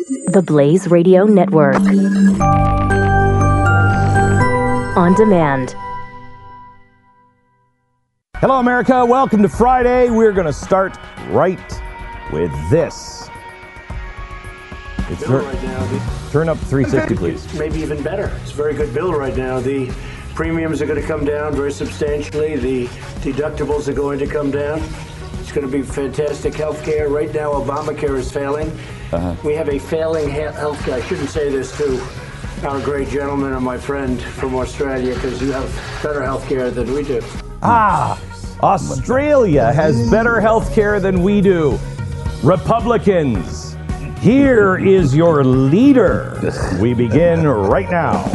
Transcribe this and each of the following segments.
The Blaze Radio Network. On demand. Hello, America. Welcome to Friday. We're going to start right with this. Right now, turn up 360, please. Maybe even better. It's a very good bill right now. The premiums are going to come down very substantially. The deductibles are going to come down. It's going to be fantastic health care. Right now, Obamacare is failing. We have a failing health care. I shouldn't say this to our great gentleman and my friend from Australia, because you have better health care than we do. Australia has better health care than we do. Republicans, here is your leader. We begin right now.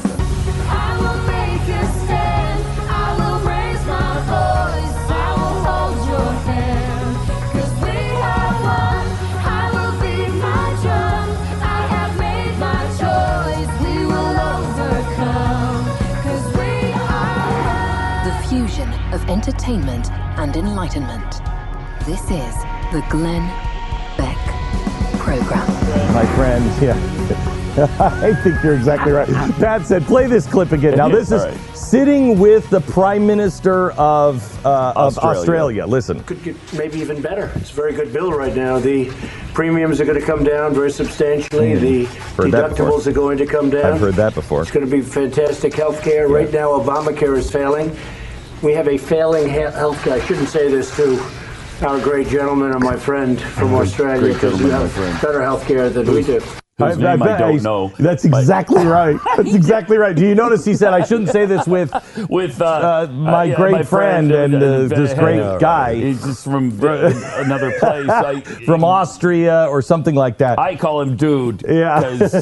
Of entertainment and enlightenment. This is the Glenn Beck Program. My friends, I think you're exactly right. Pat said, play this clip again. Now, this is sitting with the Prime Minister of Australia. Listen. Could get maybe even better. It's a very good bill right now. The premiums are going to come down very substantially. The deductibles are going to come down. I've heard that before. It's going to be fantastic health care. Right now, Obamacare is failing. We have a failing health care. I shouldn't say this to our great gentleman and my friend from Australia, because you have better health care than we do. I don't know. That's exactly right. That's exactly right. Do you notice he said I shouldn't say this with my great friend and this great guy. He's just from another place. From Austria or something like that. I call him dude. Yeah.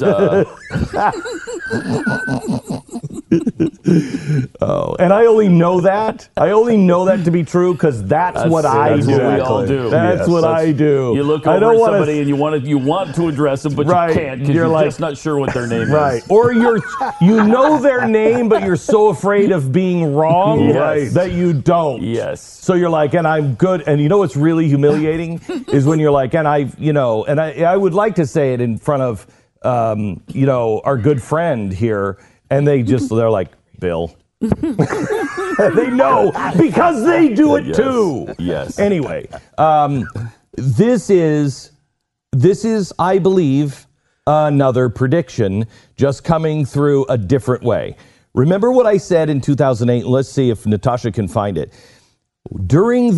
And I only know that. I only know that to be true because that's what I do. What we all do. That's what I do. You look over at somebody and you want to address them, but you can't because you're just not sure what their name is. Right. Or you know their name, but you're so afraid of being wrong that you don't. Yes. So you're like, and I'm good. And you know what's really humiliating is when you're like, and I would like to say it in front of our good friend here, and they're like, Bill. They know because they do it too. Yes. Anyway, this is, I believe, another prediction just coming through a different way. Remember what I said in 2008? Let's see if Natasha can find it. During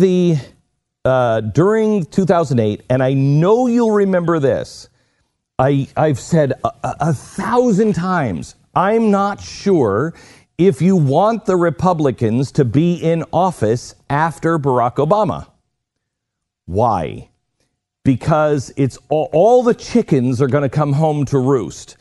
2008, and I know you'll remember this, I've said a 1,000 times, I'm not sure if you want the Republicans to be in office after Barack Obama. Why? Because it's all the chickens are going to come home to roost.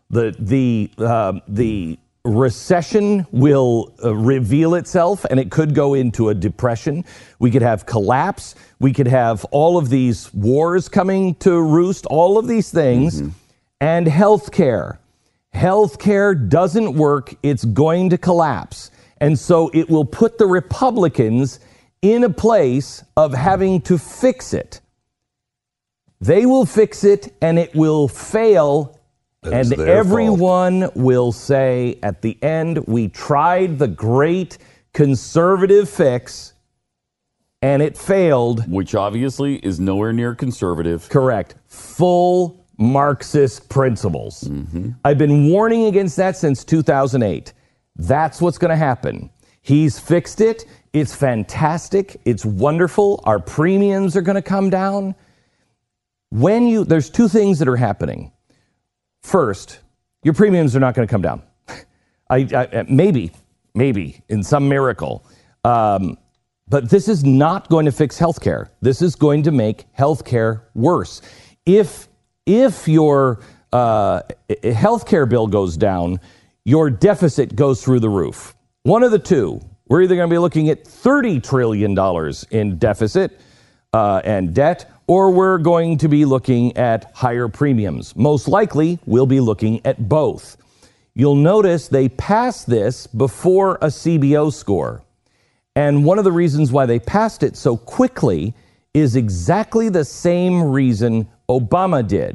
The recession will reveal itself, and it could go into a depression. We could have collapse. We could have all of these wars coming to roost, all of these things, and healthcare. Healthcare doesn't work. It's going to collapse. And so it will put the Republicans in a place of having to fix it. They will fix it, and it will fail, and everyone will say at the end, we tried the great conservative fix, and it failed. Which obviously is nowhere near conservative. Correct. Full Marxist principles. I've been warning against that since 2008. That's what's going to happen. He's fixed it. It's fantastic. It's wonderful. Our premiums are going to come down. There's two things that are happening. First, your premiums are not going to come down. Maybe in some miracle. But this is not going to fix healthcare. This is going to make healthcare worse. If your healthcare bill goes down, your deficit goes through the roof. One of the two. We're either going to be looking at $30 trillion in deficit and debt, or we're going to be looking at higher premiums. Most likely, we'll be looking at both. You'll notice they passed this before a CBO score. And one of the reasons why they passed it so quickly is exactly the same reason Obama did.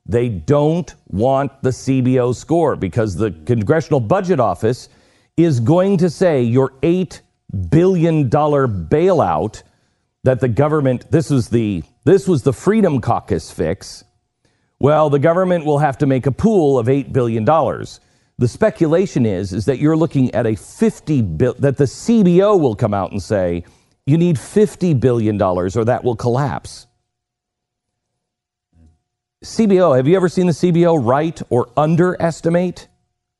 They don't want the CBO score because the Congressional Budget Office is going to say your $8 billion bailout that the government, this was the Freedom Caucus fix. Well, the government will have to make a pool of $8 billion. The speculation is that you're looking at that the CBO will come out and say, you need $50 billion or that will collapse. CBO, have you ever seen the CBO write or overestimate?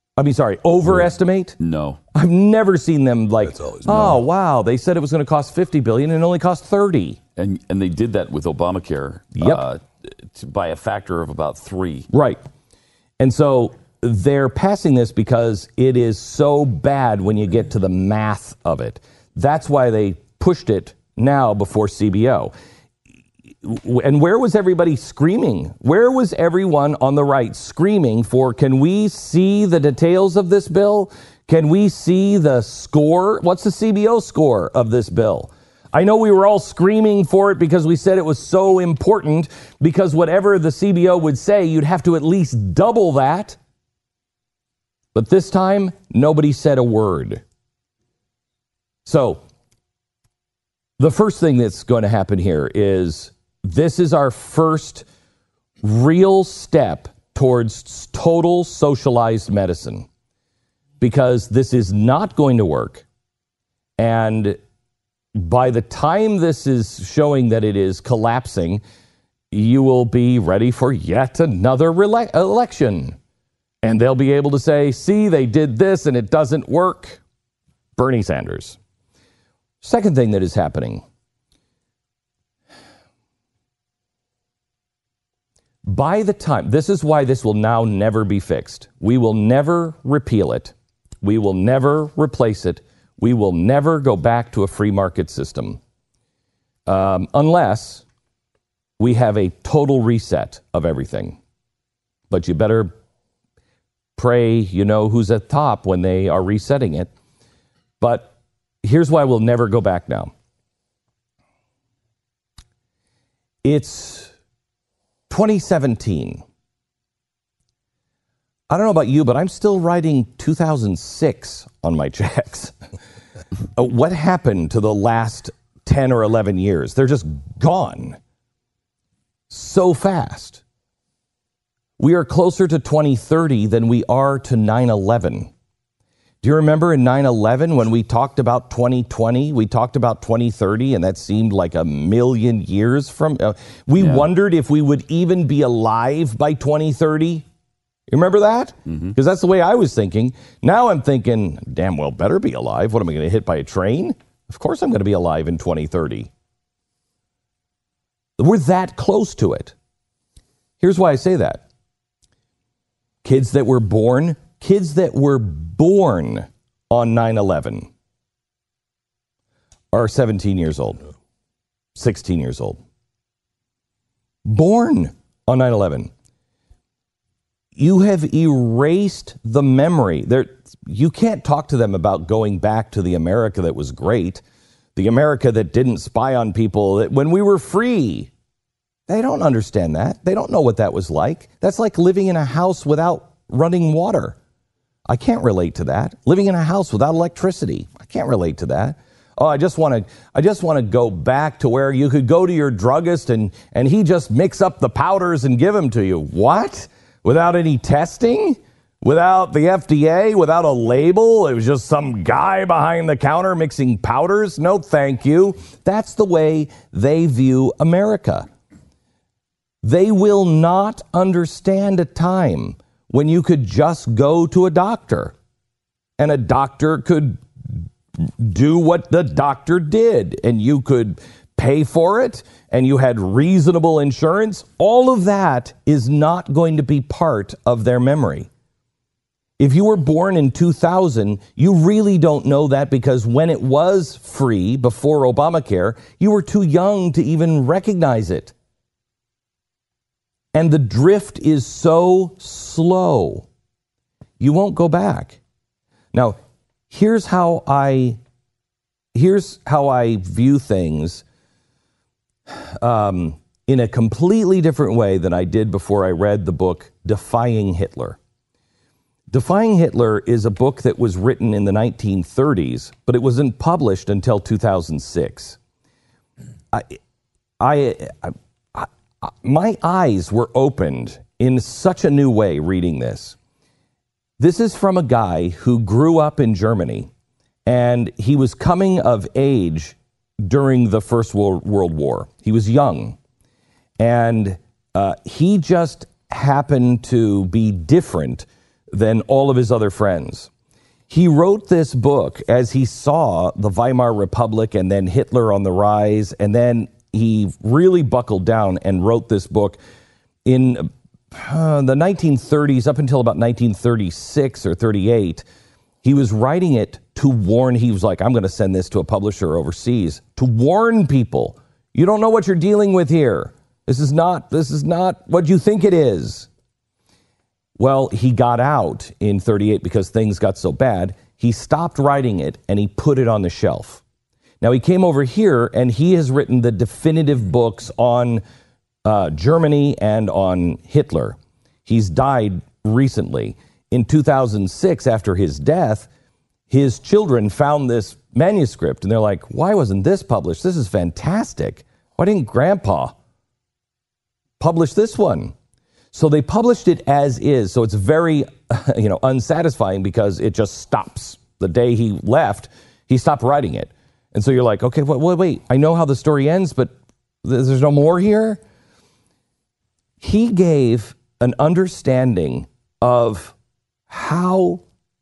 No. I've never seen them wow, they said it was going to cost $50 billion and it only cost $30. And they did that with Obamacare by a factor of about 3. Right. And so they're passing this because it is so bad when you get to the math of it. That's why they pushed it now before CBO. And where was everybody screaming? Where was everyone on the right screaming for, can we see the details of this bill? Can we see the score? What's the CBO score of this bill? I know we were all screaming for it because we said it was so important, because whatever the CBO would say, you'd have to at least double that. But this time, nobody said a word. So, the first thing that's going to happen here is this is our first real step towards total socialized medicine, because this is not going to work. And by the time this is showing that it is collapsing, you will be ready for yet another election. And they'll be able to say, see, they did this and it doesn't work. Bernie Sanders. Second thing that is happening. By the time, this is why this will now never be fixed. We will never repeal it. We will never replace it. We will never go back to a free market system unless we have a total reset of everything. But you better pray you know who's at top when they are resetting it. But here's why we'll never go back now. It's 2017. I don't know about you, but I'm still writing 2006 on my checks. What happened to the last 10 or 11 years? They're just gone so fast. We are closer to 2030 than we are to 9/11. Do you remember in 9/11 when we talked about 2020, we talked about 2030, and that seemed like a million years from... we wondered if we would even be alive by 2030. You remember that? Because that's the way I was thinking. Now I'm thinking, damn well better be alive. What, am I going to hit by a train? Of course I'm going to be alive in 2030. We're that close to it. Here's why I say that. Kids that were born on 9/11 are 17 years old, 16 years old. Born on 9/11. You have erased the memory. You can't talk to them about going back to the America that was great, the America that didn't spy on people when we were free. They don't understand that. They don't know what that was like. That's like living in a house without running water. I can't relate to that. Living in a house without electricity. I can't relate to that. Oh, I just want to go back to where you could go to your druggist and he just mix up the powders and give them to you. What? Without any testing? Without the FDA? Without a label? It was just some guy behind the counter mixing powders? No, thank you. That's the way they view America. They will not understand a time when you could just go to a doctor and a doctor could do what the doctor did and you could pay for it and you had reasonable insurance. All of that is not going to be part of their memory. If you were born in 2000, you really don't know that, because when it was free before Obamacare, you were too young to even recognize it. And the drift is so slow, you won't go back. Now, here's how I view things in a completely different way than I did before I read the book Defying Hitler. Defying Hitler is a book that was written in the 1930s, but it wasn't published until 2006. My eyes were opened in such a new way reading this. This is from a guy who grew up in Germany, and he was coming of age during the First World War. He was young, and he just happened to be different than all of his other friends. He wrote this book as he saw the Weimar Republic and then Hitler on the rise, and then he really buckled down and wrote this book in the 1930s up until about 1936 or 38. He was writing it to warn. He was like, I'm going to send this to a publisher overseas to warn people. You don't know what you're dealing with here. This is not what you think it is. Well, he got out in 38 because things got so bad. He stopped writing it and he put it on the shelf. Now he came over here and he has written the definitive books on Germany and on Hitler. He's died recently. In 2006, after his death, his children found this manuscript and they're like, why wasn't this published? This is fantastic. Why didn't Grandpa publish this one? So they published it as is. So it's very, unsatisfying because it just stops. The day he left, he stopped writing it. And so you're like, okay, wait, I know how the story ends, but there's no more here? He gave an understanding of how,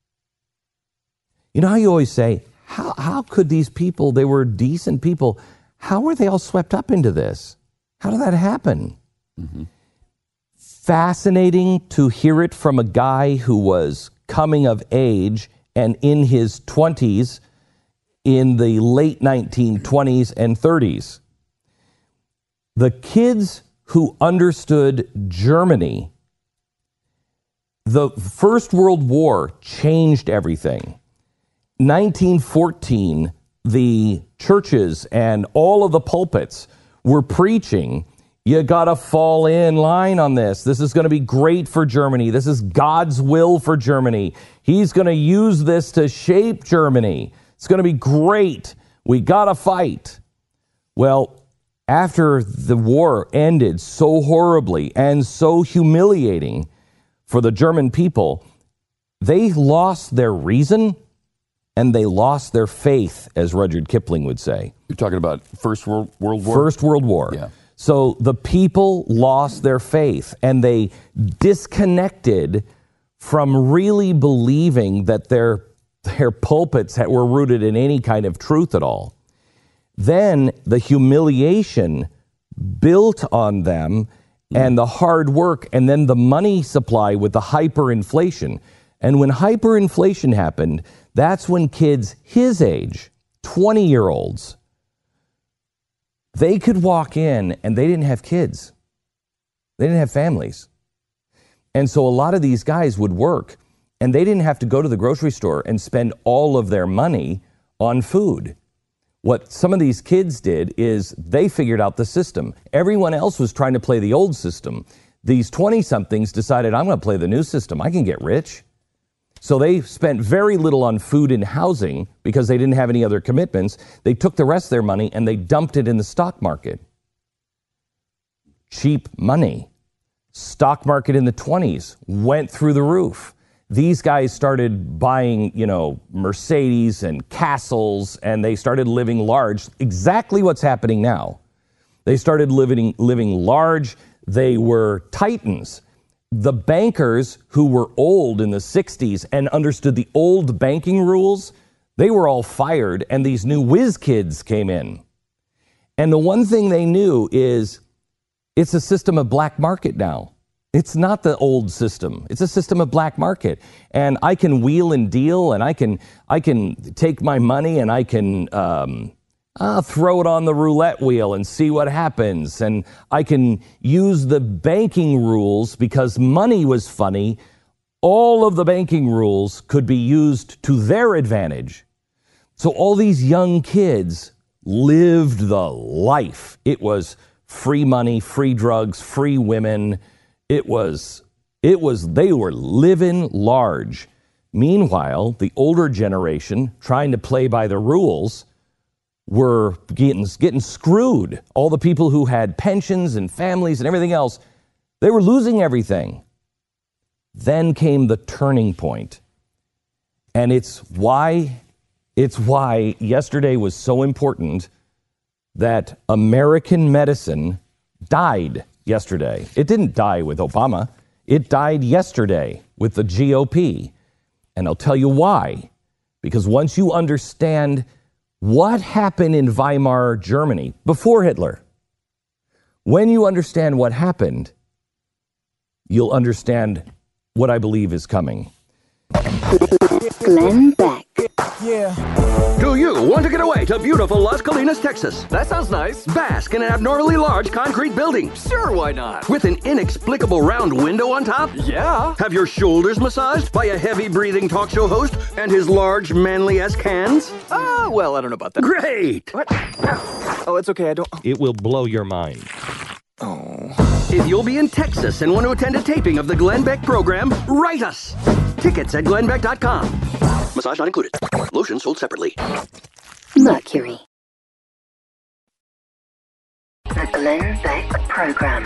how you always say, how could these people, they were decent people, how were they all swept up into this? How did that happen? Mm-hmm. Fascinating to hear it from a guy who was coming of age and in his 20s in the late 1920s and 30s. The kids who understood Germany, the First World War changed everything. 1914, the churches and all of the pulpits were preaching, you got to fall in line on this. This is going to be great for Germany. This is God's will for Germany. He's going to use this to shape Germany. It's going to be great. We got to fight. Well, after the war ended so horribly and so humiliating for the German people, they lost their reason and they lost their faith, as Rudyard Kipling would say. You're talking about First World War? First World War. Yeah. So the people lost their faith and they disconnected from really believing that their pulpits were rooted in any kind of truth at all. Then the humiliation built on them and the hard work and then the money supply with the hyperinflation. And when hyperinflation happened, that's when kids his age, 20-year-olds, they could walk in and they didn't have kids. They didn't have families. And so a lot of these guys would work and they didn't have to go to the grocery store and spend all of their money on food. What some of these kids did is they figured out the system. Everyone else was trying to play the old system. These 20-somethings decided, I'm going to play the new system. I can get rich. So they spent very little on food and housing because they didn't have any other commitments. They took the rest of their money and they dumped it in the stock market. Cheap money. Stock market in the 20s went through the roof. These guys started buying, Mercedes and castles, and they started living large. Exactly what's happening now. They started living large. They were titans. The bankers who were old in the 60s and understood the old banking rules, they were all fired, and these new whiz kids came in. And the one thing they knew is it's a system of black market now. It's not the old system. It's a system of black market. And I can wheel and deal, and I can take my money and I can throw it on the roulette wheel and see what happens. And I can use the banking rules because money was funny. All of the banking rules could be used to their advantage. So all these young kids lived the life. It was free money, free drugs, free women. They were living large. Meanwhile, the older generation, trying to play by the rules, were getting screwed. All the people who had pensions and families and everything else, they were losing everything. Then came the turning point. And it's why yesterday was so important that American medicine died yesterday. It didn't die with Obama. It died yesterday with the GOP. And I'll tell you why. Because once you understand what happened in Weimar Germany before Hitler, when you understand what happened, you'll understand what I believe is coming. Glenn Beck. Do you want to get away to beautiful Las Colinas, Texas? That sounds nice. Bask in an abnormally large concrete building Sure, why not? with an inexplicable round window on top? Yeah. Have your shoulders massaged by a heavy-breathing talk show host and his large, manly-esque hands? Well, I don't know about that. Great! What? Oh, it's okay, I don't... It will blow your mind. If you'll be in Texas and want to attend a taping of the Glenn Beck program, write us. Tickets at glennbeck.com. Massage not included. Lotion sold separately. Mercury. The Glenn Beck Program.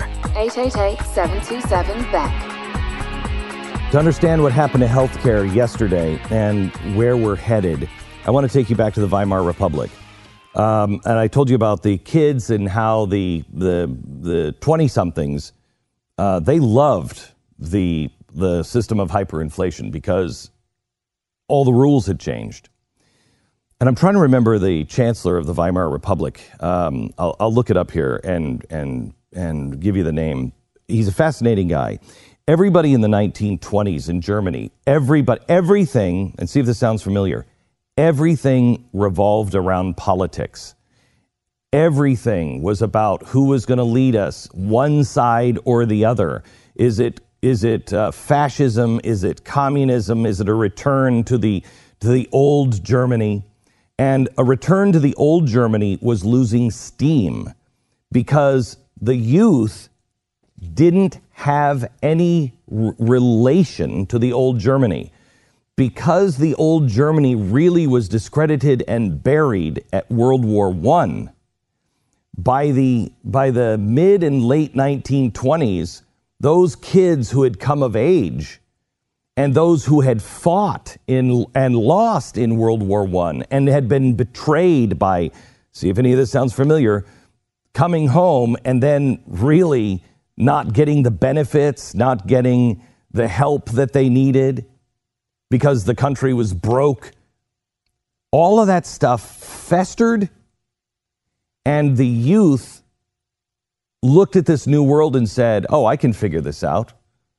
888-727-BECK. To understand what happened to healthcare yesterday and where we're headed, I want to take you back to the Weimar Republic. And I told you about the kids and how the 20-somethings, they loved the system of hyperinflation because all the rules had changed. And I'm trying to remember the chancellor of the Weimar Republic. I'll look it up here and give you the name. He's a fascinating guy. Everybody in the 1920s in Germany, everything, and see if this sounds familiar, everything revolved around politics. Everything was about who was going to lead us, one side or the other. Is it fascism? Is it communism? Is it a return to the old Germany? And a return to the old Germany was losing steam because the youth didn't have any relation to the old Germany. Because the old Germany really was discredited and buried at World War I, by the mid and late 1920s, those kids who had come of age and those who had fought and lost in World War I and had been betrayed by, see if any of this sounds familiar, coming home and then really not getting the benefits, not getting the help that they needed because the country was broke. All of that stuff festered, and the youth looked at this new world and said, oh, I can figure this out.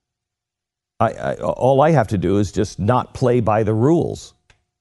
All I have to do is just not play by the rules.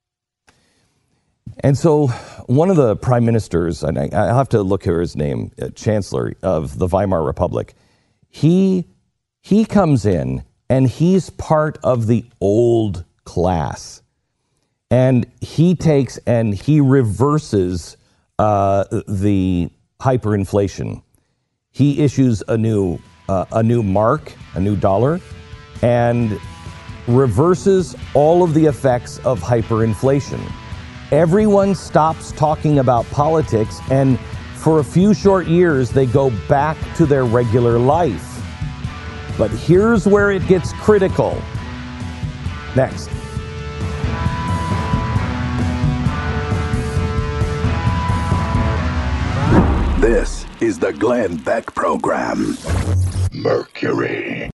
And so one of the prime ministers, and I'll have to look here his name, Chancellor of the Weimar Republic, he comes in and he's part of the old class. And he takes and he reverses the hyperinflation. He issues a new mark, a new dollar, and reverses all of the effects of hyperinflation. Everyone stops talking about politics, and for a few short years, they go back to their regular life. But here's where it gets critical. Next. This is the Glenn Beck Program. Mercury.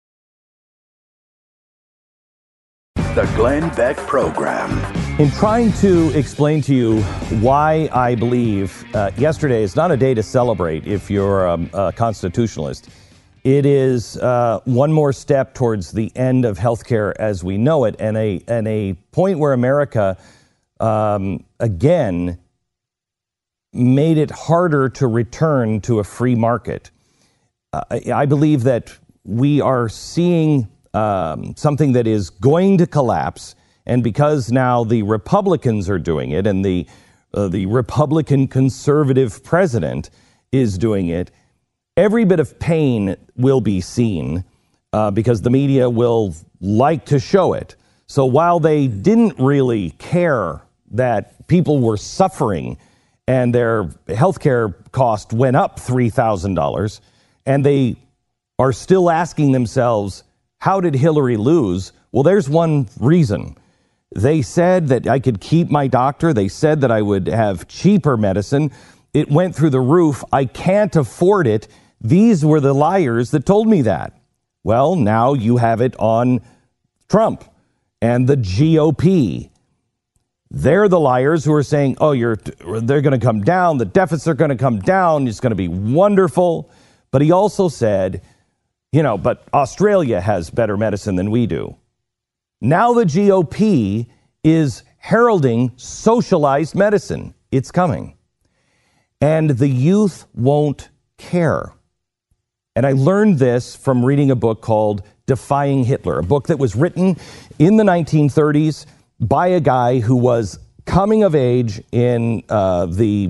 The Glenn Beck Program. In trying to explain to you why I believe yesterday is not a day to celebrate if you're a constitutionalist, it is one more step towards the end of healthcare as we know it, and a point where America, again, made it harder to return to a free market. I believe that we are seeing something that is going to collapse, and because now the Republicans are doing it, and the Republican conservative president is doing it, every bit of pain will be seen because the media will like to show it. So while they didn't really care that people were suffering and their healthcare cost went up $3,000, and they are still asking themselves, how did Hillary lose? Well, there's one reason. They said that I could keep my doctor. They said that I would have cheaper medicine. It went through the roof. I can't afford it. These were the liars that told me that. Well, now you have it on Trump and the GOP. They're the liars who are saying, oh, they're going to come down. The deficits are going to come down. It's going to be wonderful. But he also said, but Australia has better medicine than we do. Now the GOP is heralding socialized medicine. It's coming. And the youth won't care. And I learned this from reading a book called Defying Hitler, a book that was written in the 1930s by a guy who was coming of age in the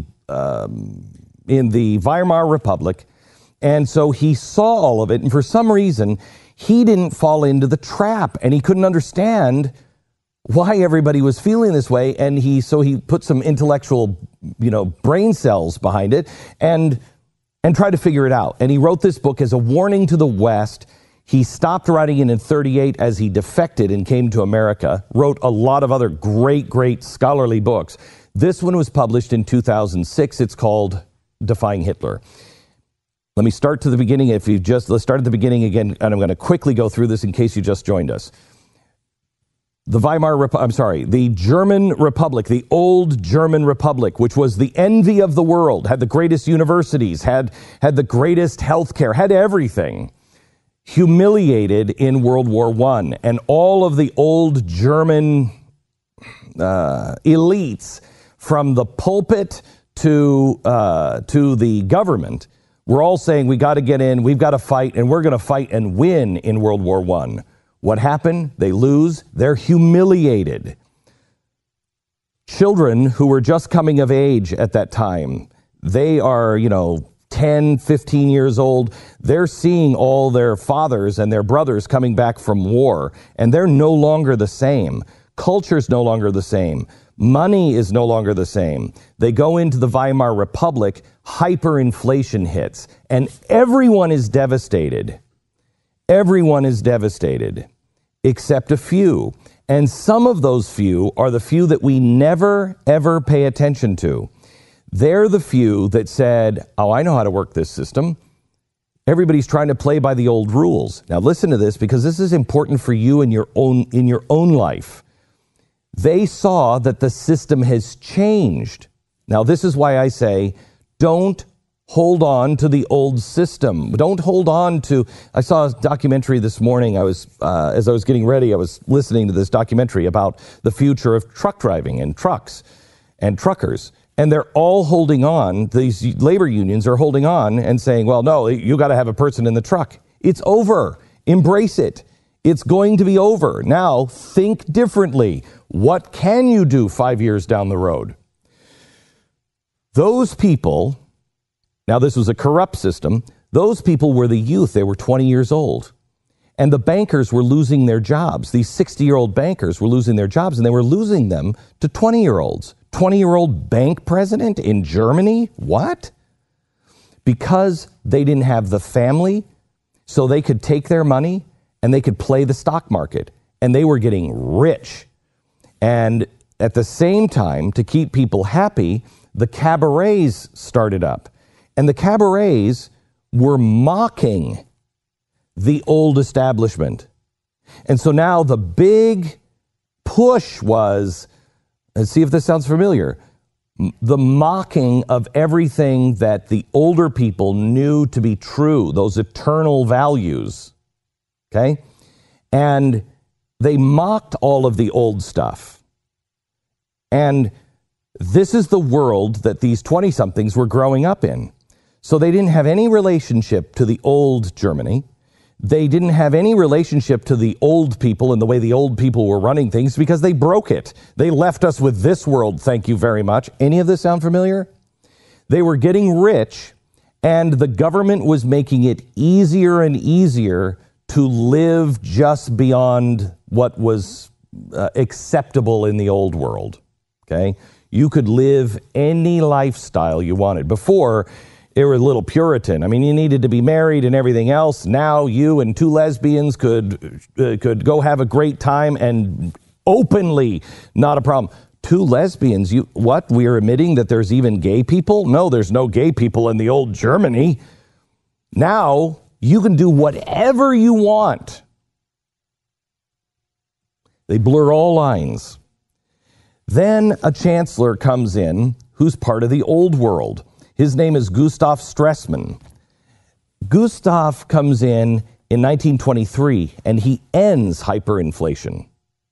Weimar Republic. And so he saw all of it. And for some reason, he didn't fall into the trap, and he couldn't understand why everybody was feeling this way. And so he put some intellectual, brain cells behind it and tried to figure it out. And he wrote this book as a warning to the West. He stopped writing it in 1938 as he defected and came to America, wrote a lot of other great scholarly books. This one was published in 2006. It's called Defying Hitler. Let me start to the beginning. Let's start at the beginning again, and I'm going to quickly go through this in case you just joined us. The German Republic, the old German Republic, which was the envy of the world, had the greatest universities, had the greatest healthcare, had everything, humiliated in World War I. And all of the old German elites, from the pulpit to the government, we're all saying we got to get in, we've got to fight, and we're going to fight and win in World War I. What happened? They lose. They're humiliated. Children who were just coming of age at that time, they are, 10, 15 years old. They're seeing all their fathers and their brothers coming back from war, and they're no longer the same. Culture's no longer the same. Money is no longer the same. They go into the Weimar Republic, hyperinflation hits, and everyone is devastated. Everyone is devastated, except a few. And some of those few are the few that we never, ever pay attention to. They're the few that said, oh, I know how to work this system. Everybody's trying to play by the old rules. Now listen to this, because this is important for you in your own life. They saw that the system has changed. Now, this is why I say, don't hold on to the old system. Don't hold on to... I saw a documentary this morning. As I was getting ready, I was listening to this documentary about the future of truck driving and trucks and truckers. And they're all holding on. These labor unions are holding on and saying, well, no, you got to have a person in the truck. It's over. Embrace it. It's going to be over. Now, think differently. What can you do 5 years down the road? Those people, now this was a corrupt system, those people were the youth. They were 20 years old. And the bankers were losing their jobs. These 60-year-old bankers were losing their jobs, and they were losing them to 20-year-olds. 20-year-old bank president in Germany? What? Because they didn't have the family, so they could take their money and they could play the stock market, and they were getting rich. And at the same time, to keep people happy, the cabarets started up. And the cabarets were mocking the old establishment. And so now the big push was, and see if this sounds familiar, the mocking of everything that the older people knew to be true, those eternal values. Okay? And they mocked all of the old stuff. And this is the world that these 20-somethings were growing up in. So they didn't have any relationship to the old Germany. They didn't have any relationship to the old people and the way the old people were running things, because they broke it. They left us with this world, thank you very much. Any of this sound familiar? They were getting rich, And the government was making it easier and easier to live just beyond what was acceptable in the old world. Okay? You could live any lifestyle you wanted. Before, they were a little Puritan. I mean, you needed to be married and everything else. Now you and two lesbians could go have a great time and openly, not a problem. Two lesbians, what? We are admitting that there's even gay people? No, there's no gay people in the old Germany. Now you can do whatever you want. They blur all lines. Then a chancellor comes in who's part of the old world. His name is Gustav Stresemann. Gustav comes in 1923, and he ends hyperinflation.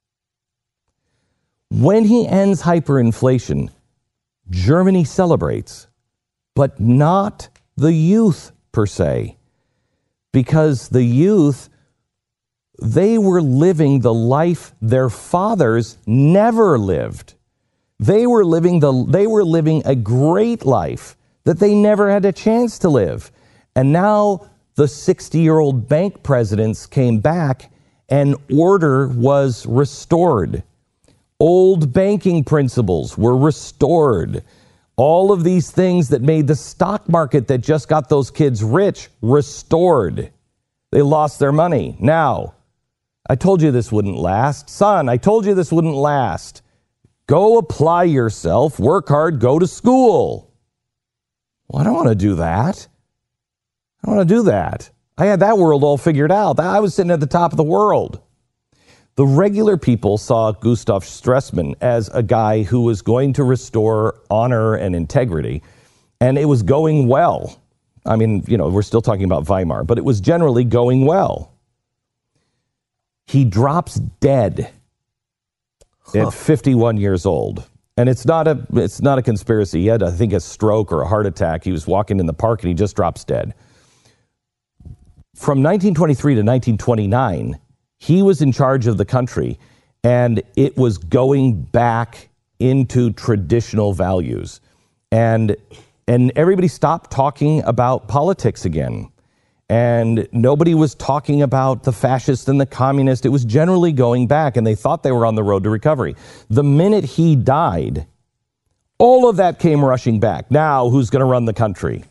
When he ends hyperinflation, Germany celebrates, but not the youth per se, because the youth, they were living the life their fathers never lived. They were living a great life that they never had a chance to live. And now the 60-year-old bank presidents came back and order was restored. Old banking principles were restored. All of these things that made the stock market that just got those kids rich restored. They lost their money. Now, I told you this wouldn't last. Son, I told you this wouldn't last. Go apply yourself, work hard, go to school. Well, I don't want to do that. I don't want to do that. I had that world all figured out. I was sitting at the top of the world. The regular people saw Gustav Stresemann as a guy who was going to restore honor and integrity, and it was going well. I mean, we're still talking about Weimar, but it was generally going well. He drops dead at 51 years old. And it's not a conspiracy. He had, I think, a stroke or a heart attack. He was walking in the park and he just drops dead. From 1923 to 1929, he was in charge of the country, and it was going back into traditional values. And everybody stopped talking about politics again. And nobody was talking about the fascist and the communist. It was generally going back, and they thought they were on the road to recovery. The minute he died, all of that came rushing back. Now, who's going to run the country?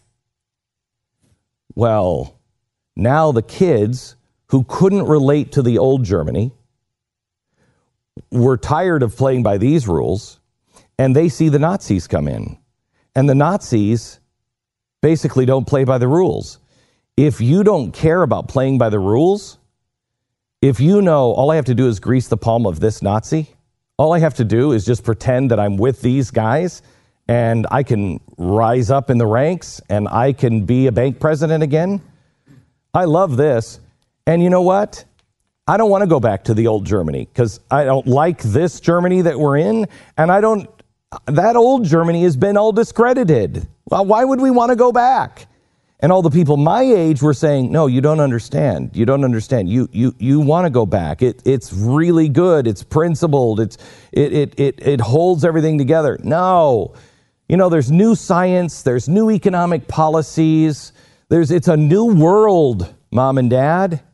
Well, now the kids who couldn't relate to the old Germany were tired of playing by these rules, and they see the Nazis come in. And the Nazis basically don't play by the rules. If you don't care about playing by the rules, if you know all I have to do is grease the palm of this Nazi, all I have to do is just pretend that I'm with these guys and I can rise up in the ranks and I can be a bank president again. I love this. And you know what? I don't want to go back to the old Germany because I don't like this Germany that we're in. And that old Germany has been all discredited. Well, why would we want to go back? And all the people my age were saying, no, you don't understand. You don't understand. You want to go back. It's really good. It's principled. It holds everything together. No. There's new science. There's new economic policies. It's a new world, Mom and Dad.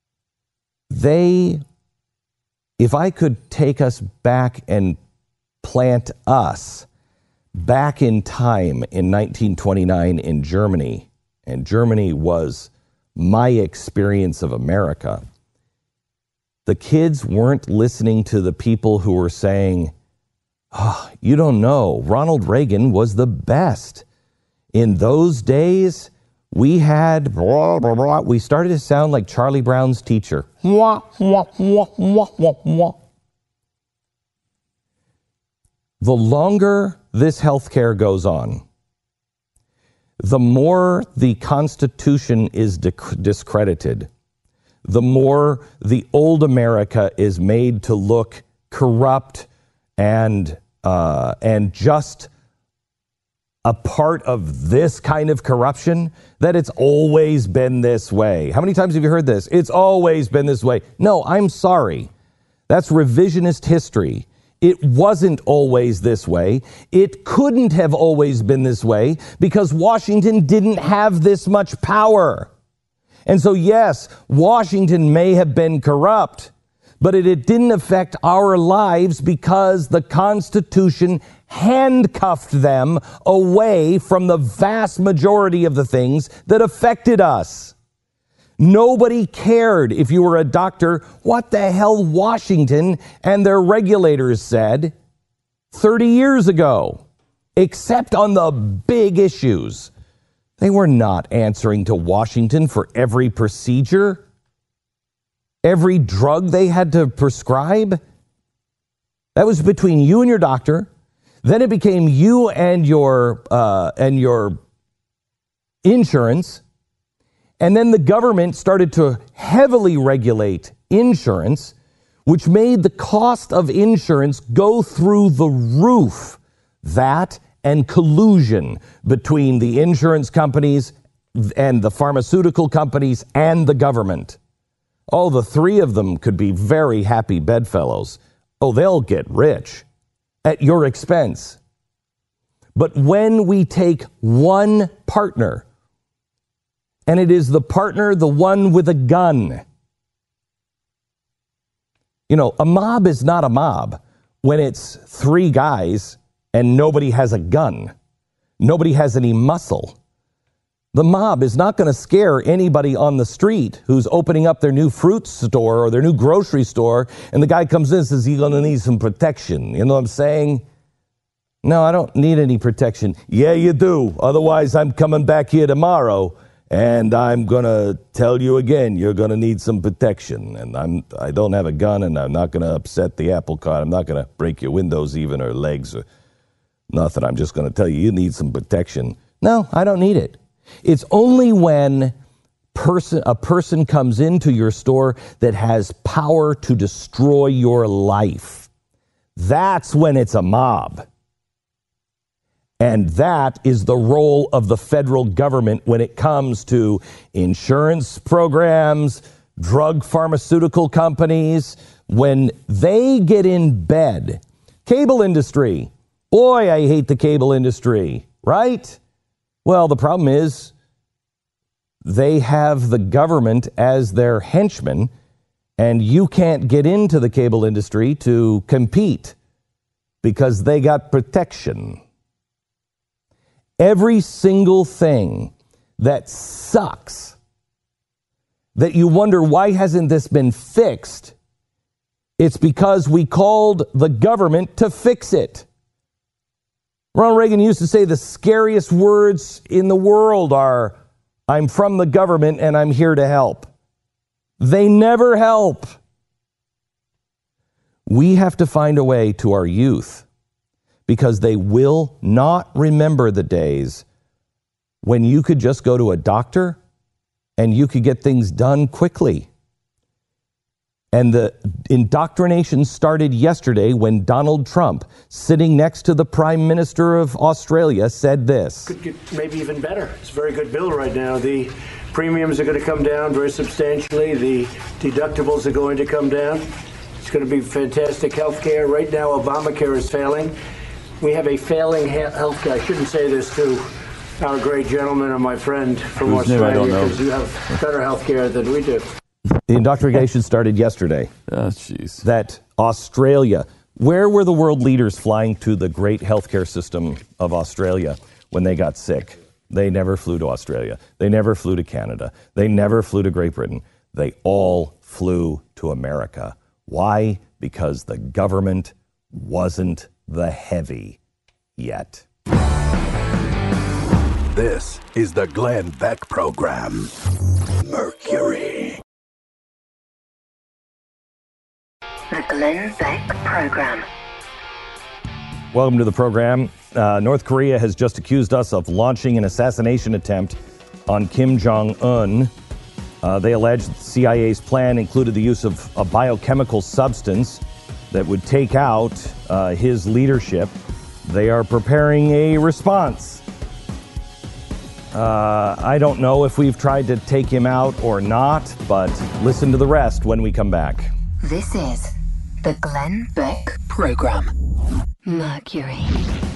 If I could take us back and plant us back in time in 1929 in Germany, and Germany was my experience of America, the kids weren't listening to the people who were saying, you don't know, Ronald Reagan was the best. In those days, we had blah, blah, blah. We started to sound like Charlie Brown's teacher. Wah, wah, wah, wah, wah, wah. The longer this healthcare goes on, the more the Constitution is discredited, the more the old America is made to look corrupt and just a part of this kind of corruption, that it's always been this way. How many times have you heard this? It's always been this way. No, I'm sorry. That's revisionist history. It wasn't always this way. It couldn't have always been this way because Washington didn't have this much power. And so, yes, Washington may have been corrupt, but it didn't affect our lives because the Constitution handcuffed them away from the vast majority of the things that affected us. Nobody cared if you were a doctor what the hell Washington and their regulators said 30 years ago, except on the big issues. They were not answering to Washington for every procedure, every drug they had to prescribe. That was between you and your doctor. Then it became you and your insurance. And then the government started to heavily regulate insurance, which made the cost of insurance go through the roof. That and collusion between the insurance companies and the pharmaceutical companies and the government. Oh, the three of them could be very happy bedfellows. Oh, they'll get rich at your expense. But when we take one partner, and it is the partner, the one with a gun. You know, a mob is not a mob when it's three guys and nobody has a gun. Nobody has any muscle. The mob is not going to scare anybody on the street who's opening up their new fruit store or their new grocery store, and the guy comes in and says, "You're going to need some protection." You know what I'm saying? No, I don't need any protection. Yeah, you do. Otherwise, I'm coming back here tomorrow. And I'm going to tell you again, you're going to need some protection. And I don't have a gun, and I'm not going to upset the apple cart. I'm not going to break your windows even or legs or nothing. I'm just going to tell you, you need some protection. No, I don't need it. It's only when a person comes into your store that has power to destroy your life. That's when it's a mob. And that is the role of the federal government when it comes to insurance programs, drug pharmaceutical companies. When they get in bed, cable industry, boy, I hate the cable industry, right? Well, the problem is they have the government as their henchman, and you can't get into the cable industry to compete because they got protection. Every single thing that sucks, that you wonder, why hasn't this been fixed? It's because we called the government to fix it. Ronald Reagan used to say the scariest words in the world are, "I'm from the government and I'm here to help." They never help. We have to find a way to our youth, because they will not remember the days when you could just go to a doctor and you could get things done quickly. And the indoctrination started yesterday when Donald Trump, sitting next to the Prime Minister of Australia, said this. Could get maybe even better. It's a very good bill right now. The premiums are going to come down very substantially. The deductibles are going to come down. It's going to be fantastic health care. Right now, Obamacare is failing. We have a failing health care. I shouldn't say this to our great gentleman and my friend from Australia, because you have better health care than we do. The indoctrination started yesterday. Oh, jeez. That Australia, where were the world leaders flying to the great healthcare system of Australia when they got sick? They never flew to Australia. They never flew to Canada. They never flew to Great Britain. They all flew to America. Why? Because the government wasn't the heavy yet. This is the Glenn Beck Program. Mercury. The Glenn Beck Program. Welcome to the program. North Korea has just accused us of launching an assassination attempt on Kim Jong-un. They allege that the CIA's plan included the use of a biochemical substance that would take out his leadership. They are preparing a response. I don't know if we've tried to take him out or not, but listen to the rest when we come back. This is The Glenn Beck Program. Mercury.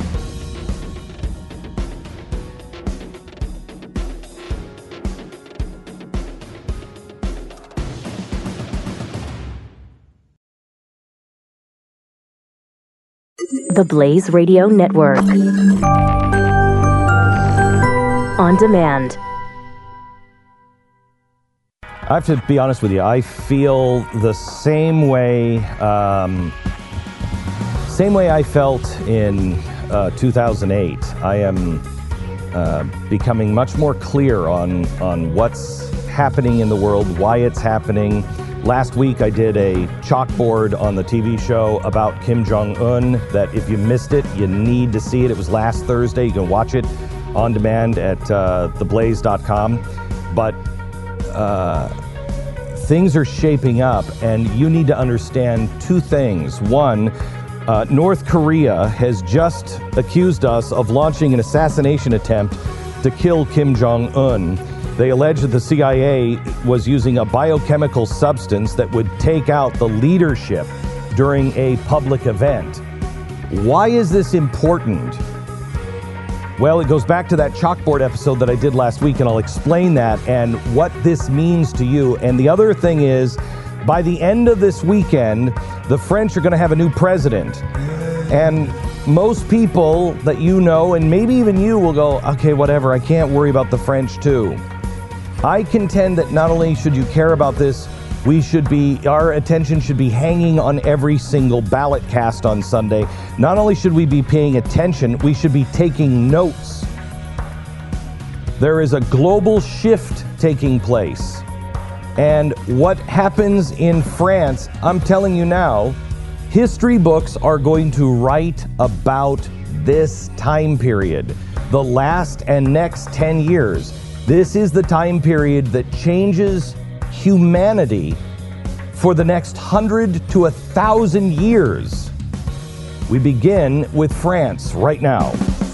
The Blaze Radio Network. On demand. I have to be honest with you. I feel the same way I felt in 2008. I am becoming much more clear on what's happening in the world, why it's happening. Last week I did a chalkboard on the TV show about Kim Jong-un that if you missed it, you need to see it. It was last Thursday. You can watch it on demand at theblaze.com. But things are shaping up, and you need to understand two things. One, North Korea has just accused us of launching an assassination attempt to kill Kim Jong-un. They allege that the CIA was using a biochemical substance that would take out the leadership during a public event. Why is this important? Well, it goes back to that chalkboard episode that I did last week, and I'll explain that and what this means to you. And the other thing is, by the end of this weekend, the French are going to have a new president. And most people that you know, and maybe even you, will go, okay, whatever, I can't worry about the French too. I contend that not only should you care about this, our attention should be hanging on every single ballot cast on Sunday. Not only should we be paying attention, we should be taking notes. There is a global shift taking place. And what happens in France, I'm telling you now, history books are going to write about this time period, the last and next 10 years. This is the time period that changes humanity for the next 100 to 1,000 years. We begin with France right now.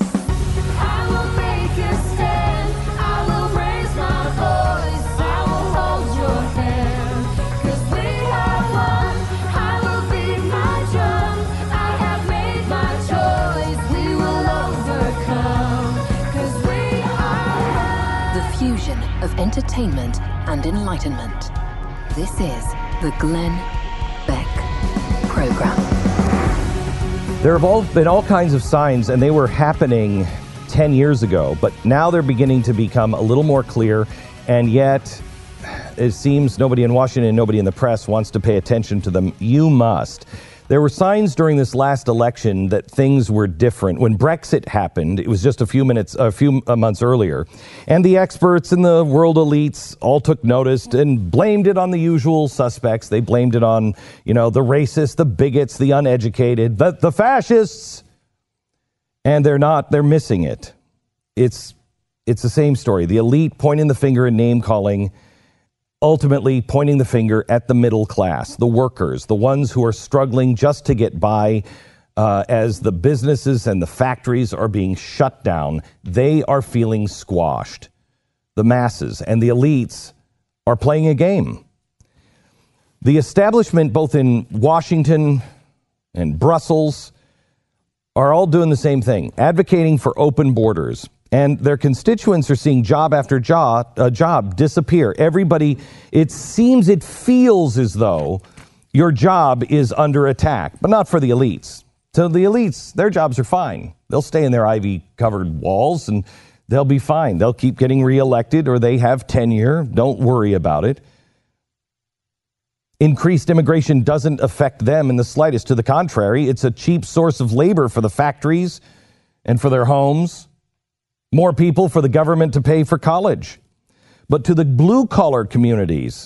I will make a stand. I will raise my voice. I will hold your hand. 'Cause we are one. I will beat my drum. I have made my choice. We will overcome. 'Cause we are one. The fusion of entertainment and enlightenment. This is the Glenn Beck Program. There have been all kinds of signs, and they were happening 10 years ago, but now they're beginning to become a little more clear, and yet it seems nobody in Washington, nobody in the press wants to pay attention to them. You must. There were signs during this last election that things were different. When Brexit happened, it was just a few months earlier, and the experts and the world elites all took notice and blamed it on the usual suspects. They blamed it on, the racists, the bigots, the uneducated, the fascists, and they're missing it. It's the same story. The elite pointing the finger and name calling, ultimately pointing the finger at the middle class, the workers, the ones who are struggling just to get by as the businesses and the factories are being shut down. They are feeling squashed. The masses and the elites are playing a game. The establishment, both in Washington and Brussels, are all doing the same thing, advocating for open borders. And their constituents are seeing job after job disappear. Everybody, it feels as though your job is under attack, but not for the elites. So the elites, their jobs are fine. They'll stay in their ivy-covered walls and they'll be fine. They'll keep getting reelected, or they have tenure. Don't worry about it. Increased immigration doesn't affect them in the slightest. To the contrary, it's a cheap source of labor for the factories and for their homes. More people for the government to pay for college. But to the blue-collar communities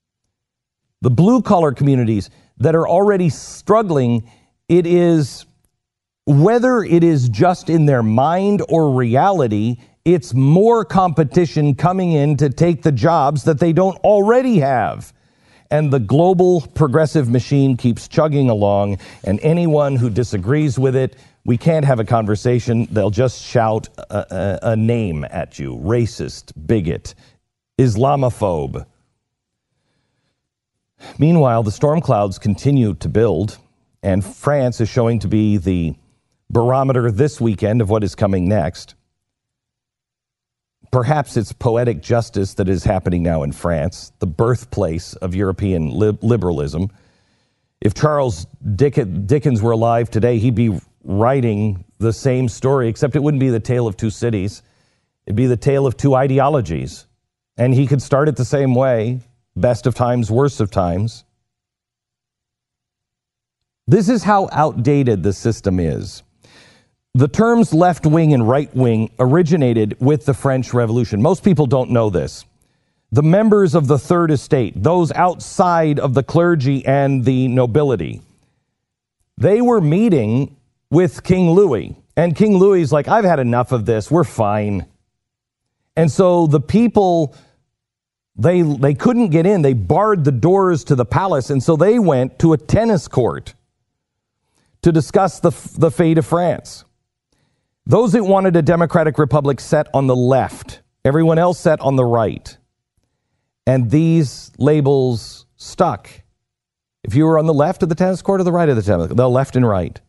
that are already struggling, it is, whether it is just in their mind or reality, it's more competition coming in to take the jobs that they don't already have. And the global progressive machine keeps chugging along, and anyone who disagrees with it, we can't have a conversation. They'll just shout a name at you. Racist, bigot, Islamophobe. Meanwhile, the storm clouds continue to build, and France is showing to be the barometer this weekend of what is coming next. Perhaps it's poetic justice that is happening now in France, the birthplace of European liberalism. If Charles Dickens were alive today, he'd be writing the same story, except it wouldn't be the tale of two cities. It'd be the tale of two ideologies. And he could start it the same way, best of times, worst of times. This is how outdated the system is. The terms left wing and right wing originated with the French Revolution. Most people don't know this. The members of the Third Estate, those outside of the clergy and the nobility, they were meeting with King Louis. And King Louis is like, I've had enough of this. We're fine. And so the people, they couldn't get in. They barred the doors to the palace. And so they went to a tennis court to discuss the fate of France. Those that wanted a democratic republic sat on the left. Everyone else sat on the right. And these labels stuck. If you were on the left of the tennis court or the right of the tennis court, the left and right.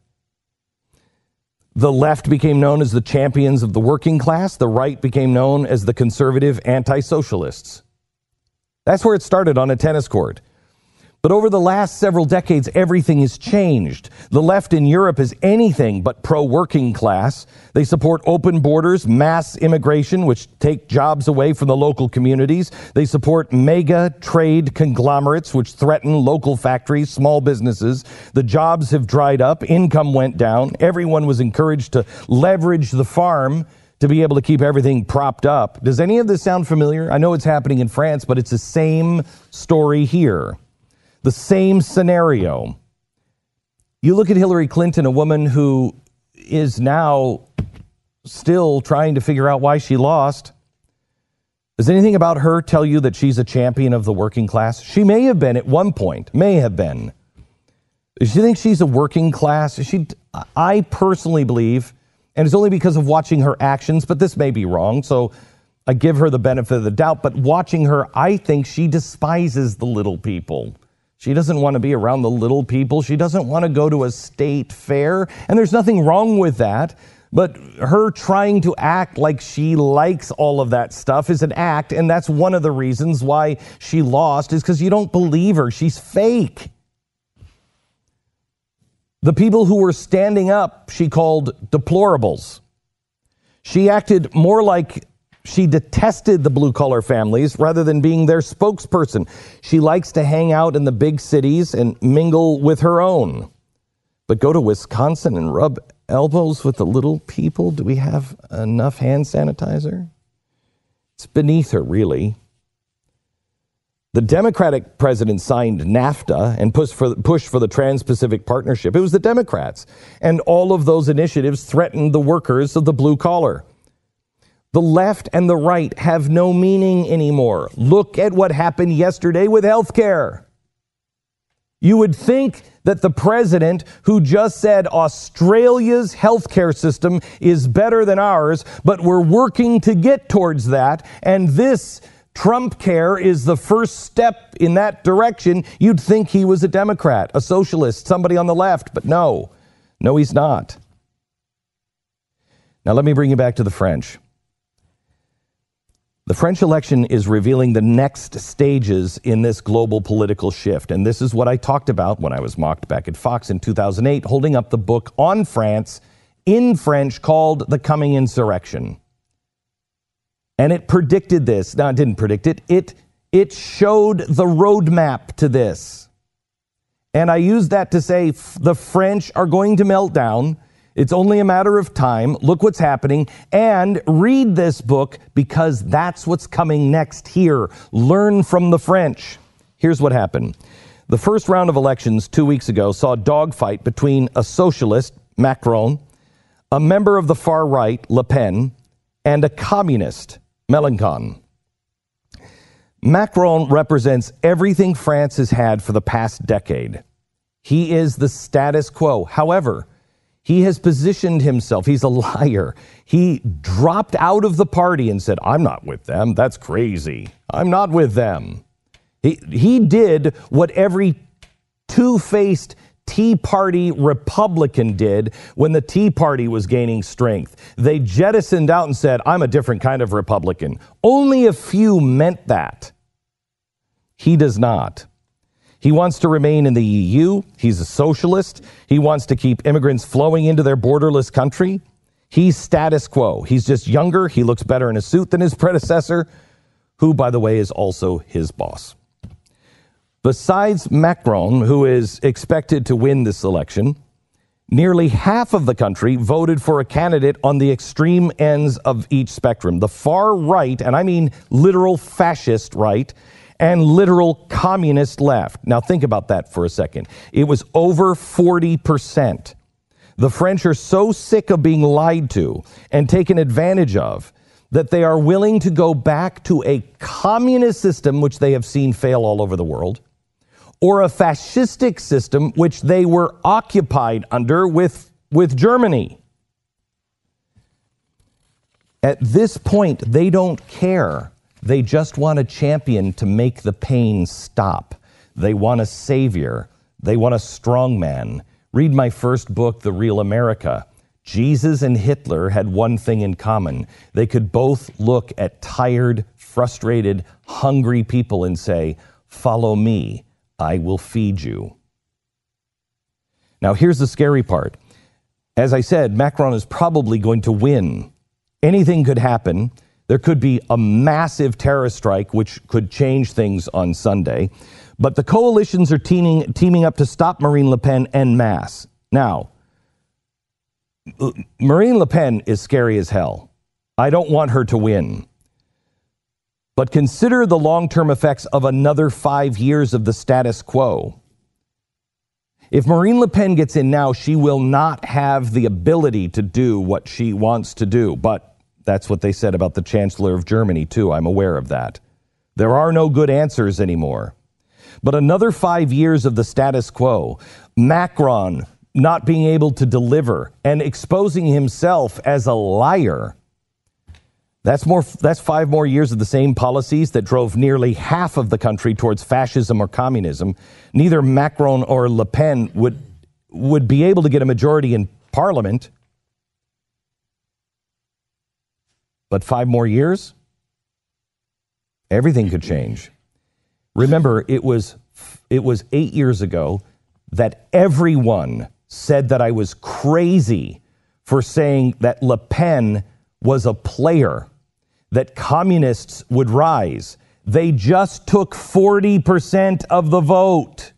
The left became known as the champions of the working class. The right became known as the conservative anti-socialists. That's where it started, on a tennis court. But over the last several decades, everything has changed. The left in Europe is anything but pro-working class. They support open borders, mass immigration, which take jobs away from the local communities. They support mega trade conglomerates, which threaten local factories, small businesses. The jobs have dried up. Income went down. Everyone was encouraged to leverage the farm to be able to keep everything propped up. Does any of this sound familiar? I know it's happening in France, but it's the same story here. The same scenario. You look at Hillary Clinton, a woman who is now still trying to figure out why she lost. Does anything about her tell you that she's a champion of the working class? She may have been at one point, may have been. Do you think she's a working class? I personally believe, and it's only because of watching her actions, but this may be wrong, so I give her the benefit of the doubt, but watching her, I think she despises the little people. She doesn't want to be around the little people. She doesn't want to go to a state fair. And there's nothing wrong with that. But her trying to act like she likes all of that stuff is an act. And that's one of the reasons why she lost, is because you don't believe her. She's fake. The people who were standing up, she called deplorables. She acted more like she detested the blue-collar families rather than being their spokesperson. She likes to hang out in the big cities and mingle with her own. But go to Wisconsin and rub elbows with the little people? Do we have enough hand sanitizer? It's beneath her, really. The Democratic president signed NAFTA and pushed for the Trans-Pacific Partnership. It was the Democrats. And all of those initiatives threatened the workers of the blue collar. The left and the right have no meaning anymore. Look at what happened yesterday with health care. You would think that the president, who just said Australia's healthcare system is better than ours, but we're working to get towards that, and this Trump care is the first step in that direction, you'd think he was a Democrat, a socialist, somebody on the left, but no, he's not. Now let me bring you back to the French. The French election is revealing the next stages in this global political shift. And this is what I talked about when I was mocked back at Fox in 2008, holding up the book on France in French called The Coming Insurrection. And it predicted this. Now, it didn't predict it. It showed the roadmap to this. And I used that to say the French are going to melt down. It's only a matter of time. Look what's happening. And read this book, because that's what's coming next here. Learn from the French. Here's what happened. The first round of elections 2 weeks ago saw a dogfight between a socialist, Macron, a member of the far right, Le Pen, and a communist, Mélenchon. Macron represents everything France has had for the past decade. He is the status quo. However, he has positioned himself. He's a liar. He dropped out of the party and said, I'm not with them. That's crazy. I'm not with them. He did what every two-faced Tea Party Republican did when the Tea Party was gaining strength. They jettisoned out and said, I'm a different kind of Republican. Only a few meant that. He does not. He wants to remain in the EU. He's a socialist. He wants to keep immigrants flowing into their borderless country. He's status quo. He's just younger. He looks better in a suit than his predecessor, who, by the way, is also his boss. Besides Macron, who is expected to win this election, nearly half of the country voted for a candidate on the extreme ends of each spectrum. The far right, and I mean literal fascist right, and literal communist left. Now think about that for a second. It was over 40%. The French are so sick of being lied to and taken advantage of that they are willing to go back to a communist system, which they have seen fail all over the world, or a fascistic system, which they were occupied under with Germany. At this point, they don't care. They just want a champion to make the pain stop. They want a savior. They want a strongman. Read my first book, The Real America. Jesus and Hitler had one thing in common. They could both look at tired, frustrated, hungry people and say, follow me. I will feed you. Now, here's the scary part. As I said, Macron is probably going to win. Anything could happen. There could be a massive terrorist strike, which could change things on Sunday. But the coalitions are teaming up to stop Marine Le Pen en masse. Now, Marine Le Pen is scary as hell. I don't want her to win. But consider the long-term effects of another 5 years of the status quo. If Marine Le Pen gets in now, she will not have the ability to do what she wants to do. But that's what they said about the Chancellor of Germany, too. I'm aware of that. There are no good answers anymore. But another 5 years of the status quo, Macron not being able to deliver and exposing himself as a liar, that's 5 more years of the same policies that drove nearly half of the country towards fascism or communism. Neither Macron or Le Pen would be able to get a majority in parliament. But 5 more years, everything could change. Remember, it was 8 years ago that everyone said that I was crazy for saying that Le Pen was a player, that communists would rise. They just took 40% of the vote.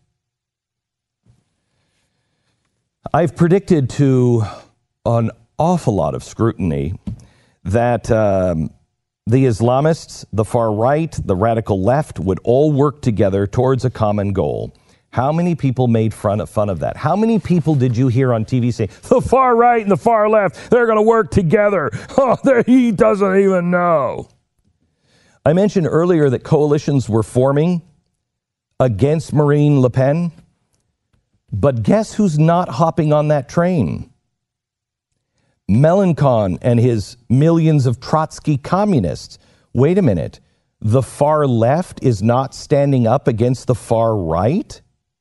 I've predicted to an awful lot of scrutiny that the Islamists, the far right, the radical left would all work together towards a common goal. How many people made fun of that? How many people did you hear on TV say, the far right and the far left, they're going to work together? Oh, he doesn't even know. I mentioned earlier that coalitions were forming against Marine Le Pen. But guess who's not hopping on that train? Mélenchon and his millions of Trotsky communists. Wait a minute. The far left is not standing up against the far right?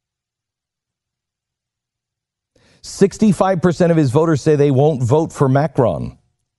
65% of his voters say they won't vote for Macron.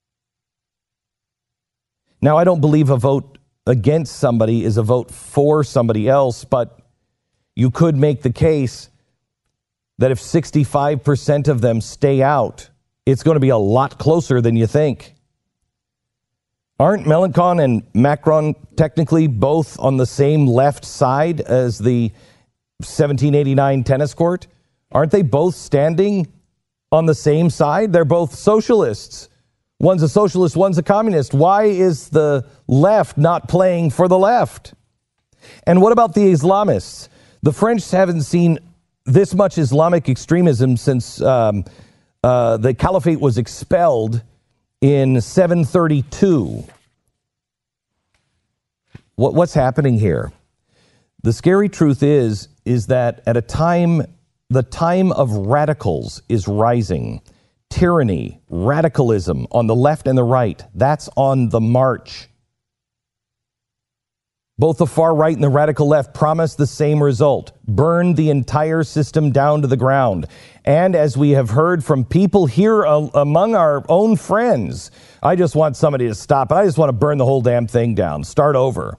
Now, I don't believe a vote against somebody is a vote for somebody else, but you could make the case that if 65% of them stay out, it's going to be a lot closer than you think. Aren't Mélenchon and Macron technically both on the same left side as the 1789 tennis court? Aren't they both standing on the same side? They're both socialists. One's a socialist, one's a communist. Why is the left not playing for the left? And what about the Islamists? The French haven't seen this much Islamic extremism since the caliphate was expelled in 732. What's happening here? The scary truth is that at a time, the time of radicals is rising. Tyranny, radicalism on the left and the right, that's on the march. Both the far right and the radical left promise the same result: burn the entire system down to the ground. And as we have heard from people here among our own friends, I just want somebody to stop it. I just want to burn the whole damn thing down. Start over.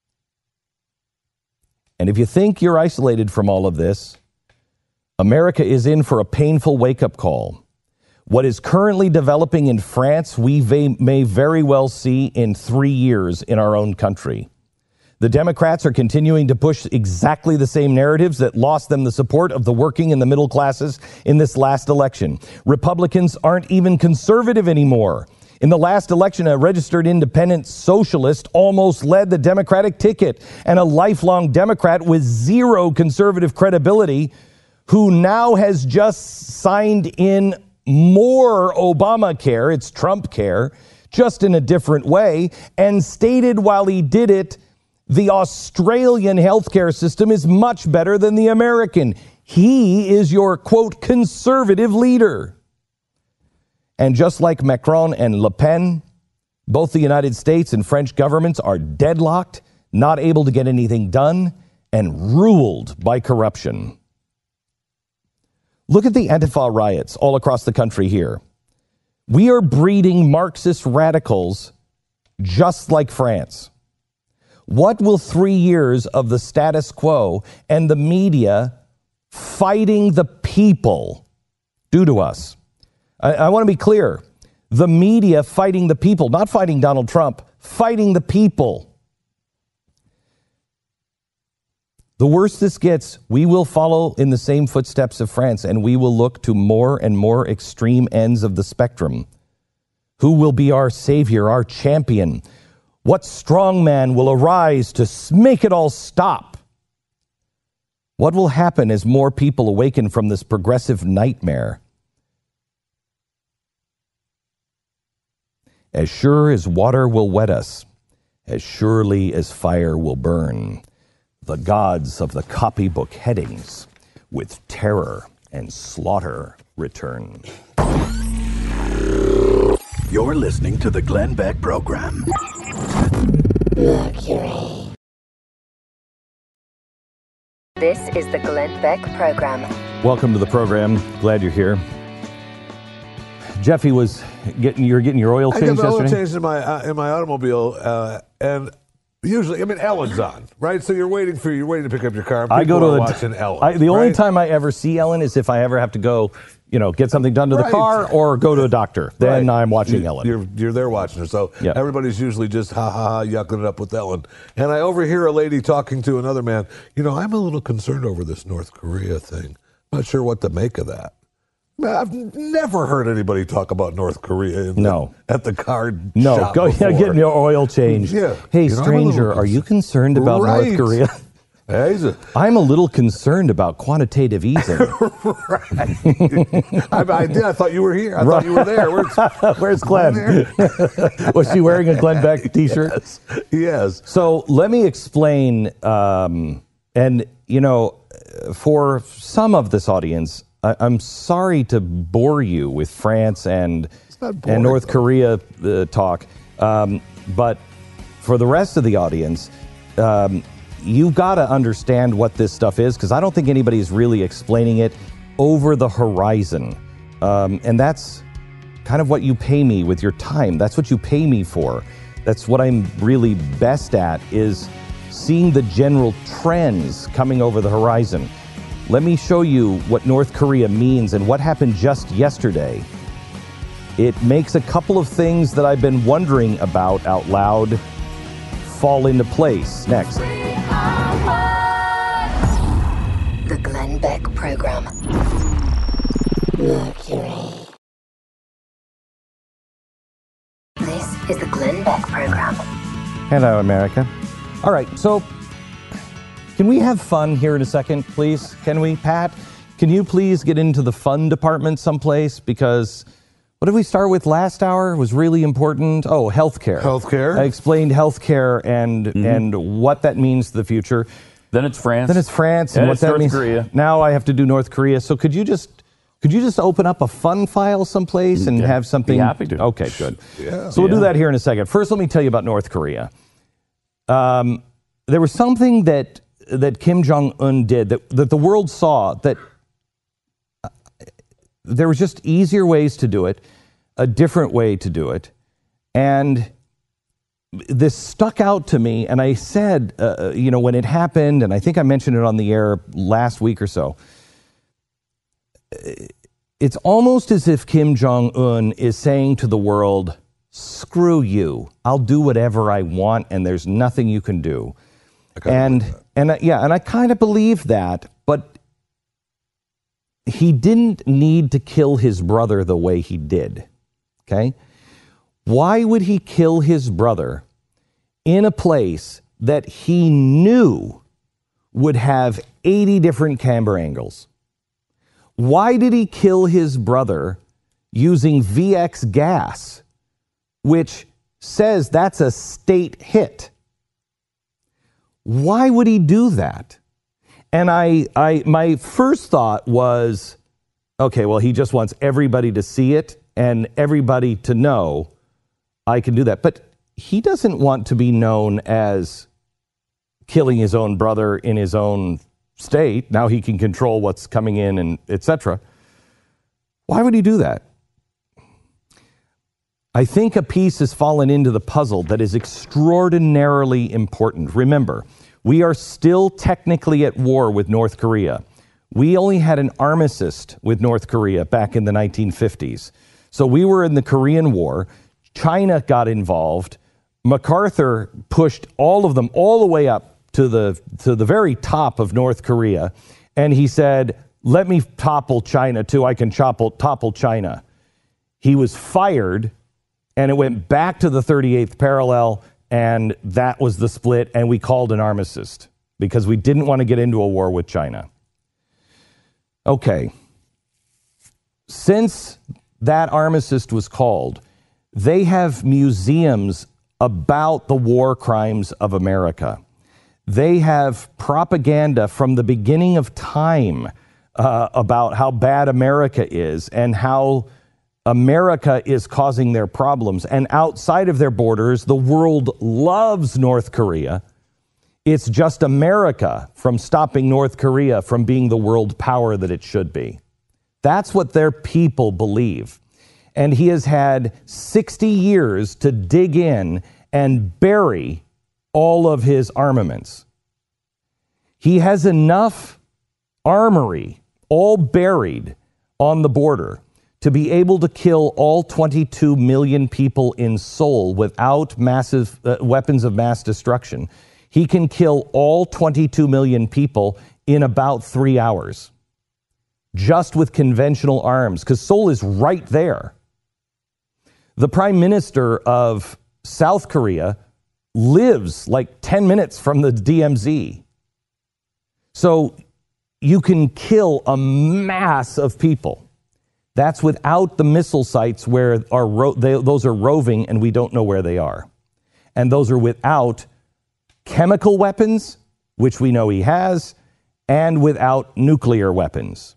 And if you think you're isolated from all of this, America is in for a painful wake-up call. What is currently developing in France, we may very well see in 3 years in our own country. The Democrats are continuing to push exactly the same narratives that lost them the support of the working and the middle classes in this last election. Republicans aren't even conservative anymore. In the last election, a registered independent socialist almost led the Democratic ticket, and a lifelong Democrat with zero conservative credibility, who now has just signed in more Obamacare, it's Trump care, just in a different way, and stated while he did it, the Australian healthcare system is much better than the American. He is your, quote, conservative leader. And just like Macron and Le Pen, both the United States and French governments are deadlocked, not able to get anything done, and ruled by corruption. Look at the Antifa riots all across the country here. We are breeding Marxist radicals just like France. What will 3 years of the status quo and the media fighting the people do to us? I want to be clear. The media fighting the people, not fighting Donald Trump, fighting the people. The worse this gets, we will follow in the same footsteps of France, and we will look to more and more extreme ends of the spectrum. Who will be our savior, our champion? What strong man will arise to make it all stop? What will happen as more people awaken from this progressive nightmare? As sure as water will wet us, as surely as fire will burn, the gods of the copybook headings with terror and slaughter return. You're listening to the Glenn Beck Program. Mercury. This is the Glenn Beck Program. Welcome to the program. Glad you're here. Jeffy was getting your oil changed yesterday? I got the oil changed in my automobile, and usually, Ellen's on, right? So you're waiting to pick up your car. I go to watching Ellen. The only time I ever see Ellen is if I ever have to go, get something done to the car or go to a doctor. Then I'm watching Ellen. You're there watching her. So everybody's usually just yucking it up with Ellen. And I overhear a lady talking to another man. I'm a little concerned over this North Korea thing. Not sure what to make of that. I've never heard anybody talk about North Korea at the car shop go getting your oil changed. Yeah. Hey, stranger, are you concerned about North Korea? I'm a little concerned about quantitative easing. Right. I thought you were here. I thought you were there. Where's Glenn? Was she wearing a Glenn Beck t-shirt? Yes. So let me explain. For some of this audience, I'm sorry to bore you with France and North Korea talk, but for the rest of the audience, you got to understand what this stuff is, because I don't think anybody's really explaining it over the horizon. And that's kind of what you pay me with your time. That's what you pay me for. That's what I'm really best at, is seeing the general trends coming over the horizon. Let me show you what North Korea means and what happened just yesterday. It makes a couple of things that I've been wondering about out loud fall into place. Next. The Glenn Beck Program. Mercury. This is the Glenn Beck Program. Hello, America. All right, so can we have fun here in a second, please? Can we, Pat? Can you please get into the fun department someplace? Because what did we start with last hour? It was really important. Oh, healthcare. Healthcare. I explained healthcare and what that means to the future. Then it's France. And what that North means. Korea. Now I have to do North Korea. So could you just open up a fun file someplace and have something? Be happy to. Okay, good. Yeah. So we'll do that here in a second. First, let me tell you about North Korea. there was something that Kim Jong-un did that the world saw, that there was just easier ways to do it, a different way to do it. And this stuck out to me, and I said, when it happened, and I think I mentioned it on the air last week or so, it's almost as if Kim Jong-un is saying to the world, screw you, I'll do whatever I want, and there's nothing you can do. And I kind of believe that, but he didn't need to kill his brother the way he did, okay? Why would he kill his brother in a place that he knew would have 80 different camera angles? Why did he kill his brother using VX gas, which says that's a state hit? Why would he do that? And my first thought was, okay, well, he just wants everybody to see it and everybody to know I can do that. But he doesn't want to be known as killing his own brother in his own state. Now he can control what's coming in and etc. Why would he do that? I think a piece has fallen into the puzzle that is extraordinarily important. Remember, we are still technically at war with North Korea. We only had an armistice with North Korea back in the 1950s. So we were in the Korean War. China got involved. MacArthur pushed all of them all the way up to the very top of North Korea. And he said, let me topple China too. I can topple China. He was fired, and it went back to the 38th parallel, and that was the split, and we called an armistice because we didn't want to get into a war with China. Okay. Since that armistice was called, they have museums about the war crimes of America. They have propaganda from the beginning of time about how bad America is and how America is causing their problems. And outside of their borders, the world loves North Korea. It's just America from stopping North Korea from being the world power that it should be. That's what their people believe. And he has had 60 years to dig in and bury all of his armaments. He has enough armory, all buried on the border, to be able to kill all 22 million people in Seoul without massive weapons of mass destruction. He can kill all 22 million people in about 3 hours, just with conventional arms, because Seoul is right there. The prime minister of South Korea lives like 10 minutes from the DMZ. So you can kill a mass of people. That's without the missile sites where those are roving and we don't know where they are. And those are without chemical weapons, which we know he has, and without nuclear weapons.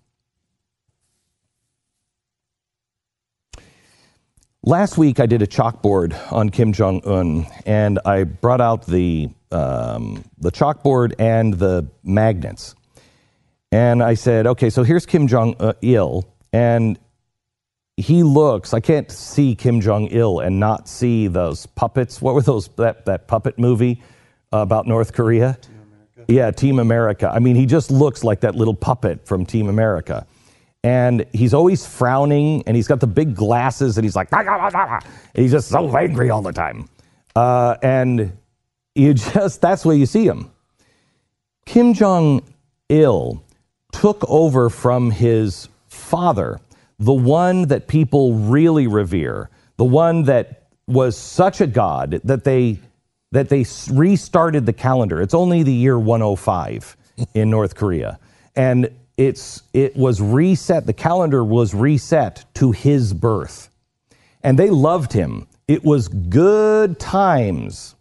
Last week, I did a chalkboard on Kim Jong-un, and I brought out the chalkboard and the magnets. And I said, okay, so here's Kim Jong-il, and he looks, I can't see Kim Jong-il and not see those puppets. What were those, that puppet movie about North Korea? Team America. Yeah, Team America. I mean, he just looks like that little puppet from Team America. And he's always frowning, and he's got the big glasses, and he's like, and he's just so angry all the time. And that's where you see him. Kim Jong-il took over from his father, the one that people really revere, the one that was such a god that they restarted the calendar. It's only the year 105 in North Korea. And it was reset, the calendar was reset to his birth. And they loved him. It was good times.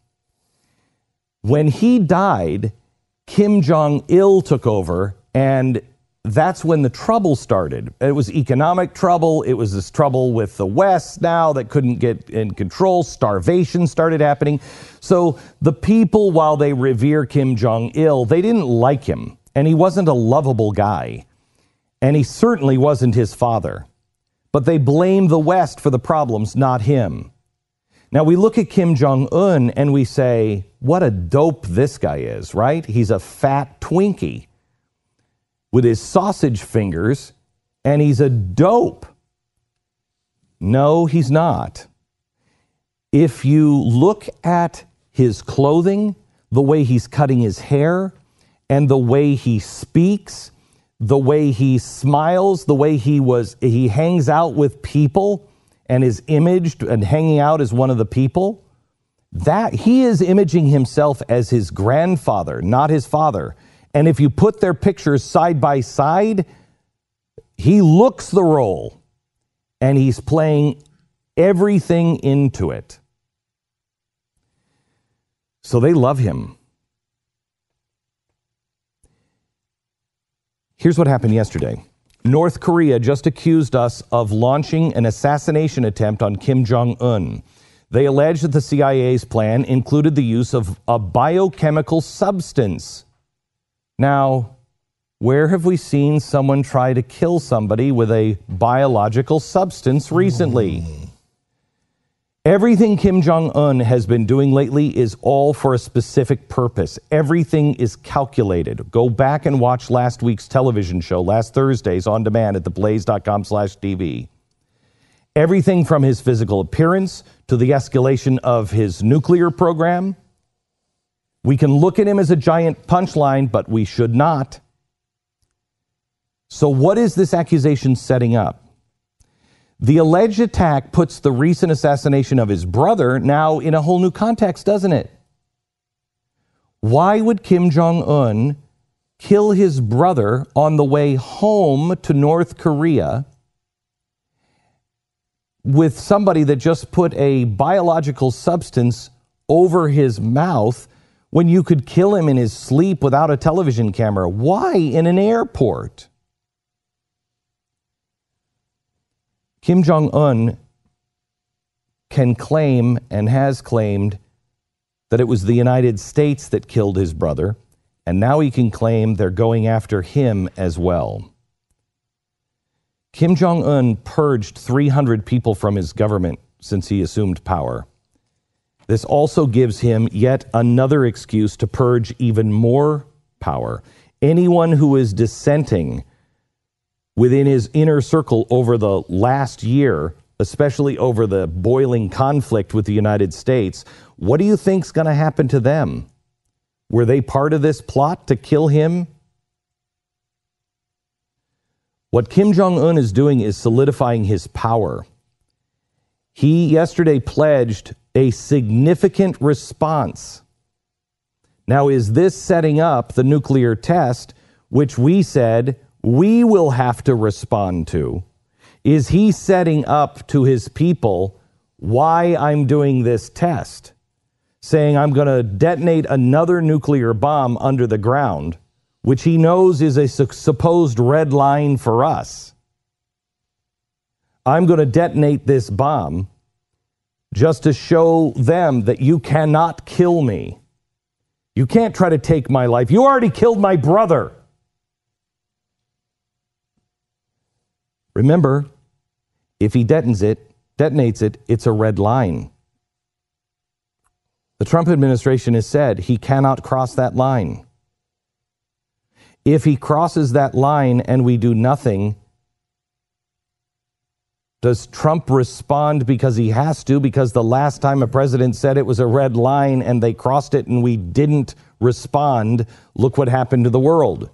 When he died, Kim Jong-il took over, and that's when the trouble started. It was economic trouble. It was this trouble with the West now that couldn't get in control. Starvation started happening. So the people, while they revere Kim Jong-il, they didn't like him. And he wasn't a lovable guy. And he certainly wasn't his father. But they blame the West for the problems, not him. Now we look at Kim Jong-un and we say, what a dope this guy is, right? He's a fat Twinkie with his sausage fingers, and he's a dope. No, he's not. If you look at his clothing, the way he's cutting his hair, and the way he speaks, the way he smiles, the way he hangs out with people and is imaged and hanging out as one of the people, that he is imaging himself as his grandfather, not his father. And if you put their pictures side by side, he looks the role and he's playing everything into it. So they love him. Here's what happened yesterday. North Korea just accused us of launching an assassination attempt on Kim Jong-un. They allege that the CIA's plan included the use of a biochemical substance. Now, where have we seen someone try to kill somebody with a biological substance recently? Everything Kim Jong-un has been doing lately is all for a specific purpose. Everything is calculated. Go back and watch last week's television show, last Thursday's on demand at theblaze.com/TV. Everything from his physical appearance to the escalation of his nuclear program. We can look at him as a giant punchline, but we should not. So what is this accusation setting up? The alleged attack puts the recent assassination of his brother now in a whole new context, doesn't it? Why would Kim Jong-un kill his brother on the way home to North Korea with somebody that just put a biological substance over his mouth when you could kill him in his sleep without a television camera? Why in an airport? Kim Jong-un can claim and has claimed that it was the United States that killed his brother, and now he can claim they're going after him as well. Kim Jong-un purged 300 people from his government since he assumed power. This also gives him yet another excuse to purge even more power. Anyone who is dissenting within his inner circle over the last year, especially over the boiling conflict with the United States, what do you think's going to happen to them? Were they part of this plot to kill him? What Kim Jong-un is doing is solidifying his power. He yesterday pledged a significant response. Now, is this setting up the nuclear test, which we said we will have to respond to? Is he setting up to his people why I'm doing this test? Saying I'm going to detonate another nuclear bomb under the ground, which he knows is a supposed red line for us. I'm going to detonate this bomb just to show them that you cannot kill me. You can't try to take my life. You already killed my brother. Remember, if he detonates it, it's a red line. The Trump administration has said he cannot cross that line. If he crosses that line and we do nothing, does Trump respond because he has to? Because the last time a president said it was a red line and they crossed it and we didn't respond, look what happened to the world.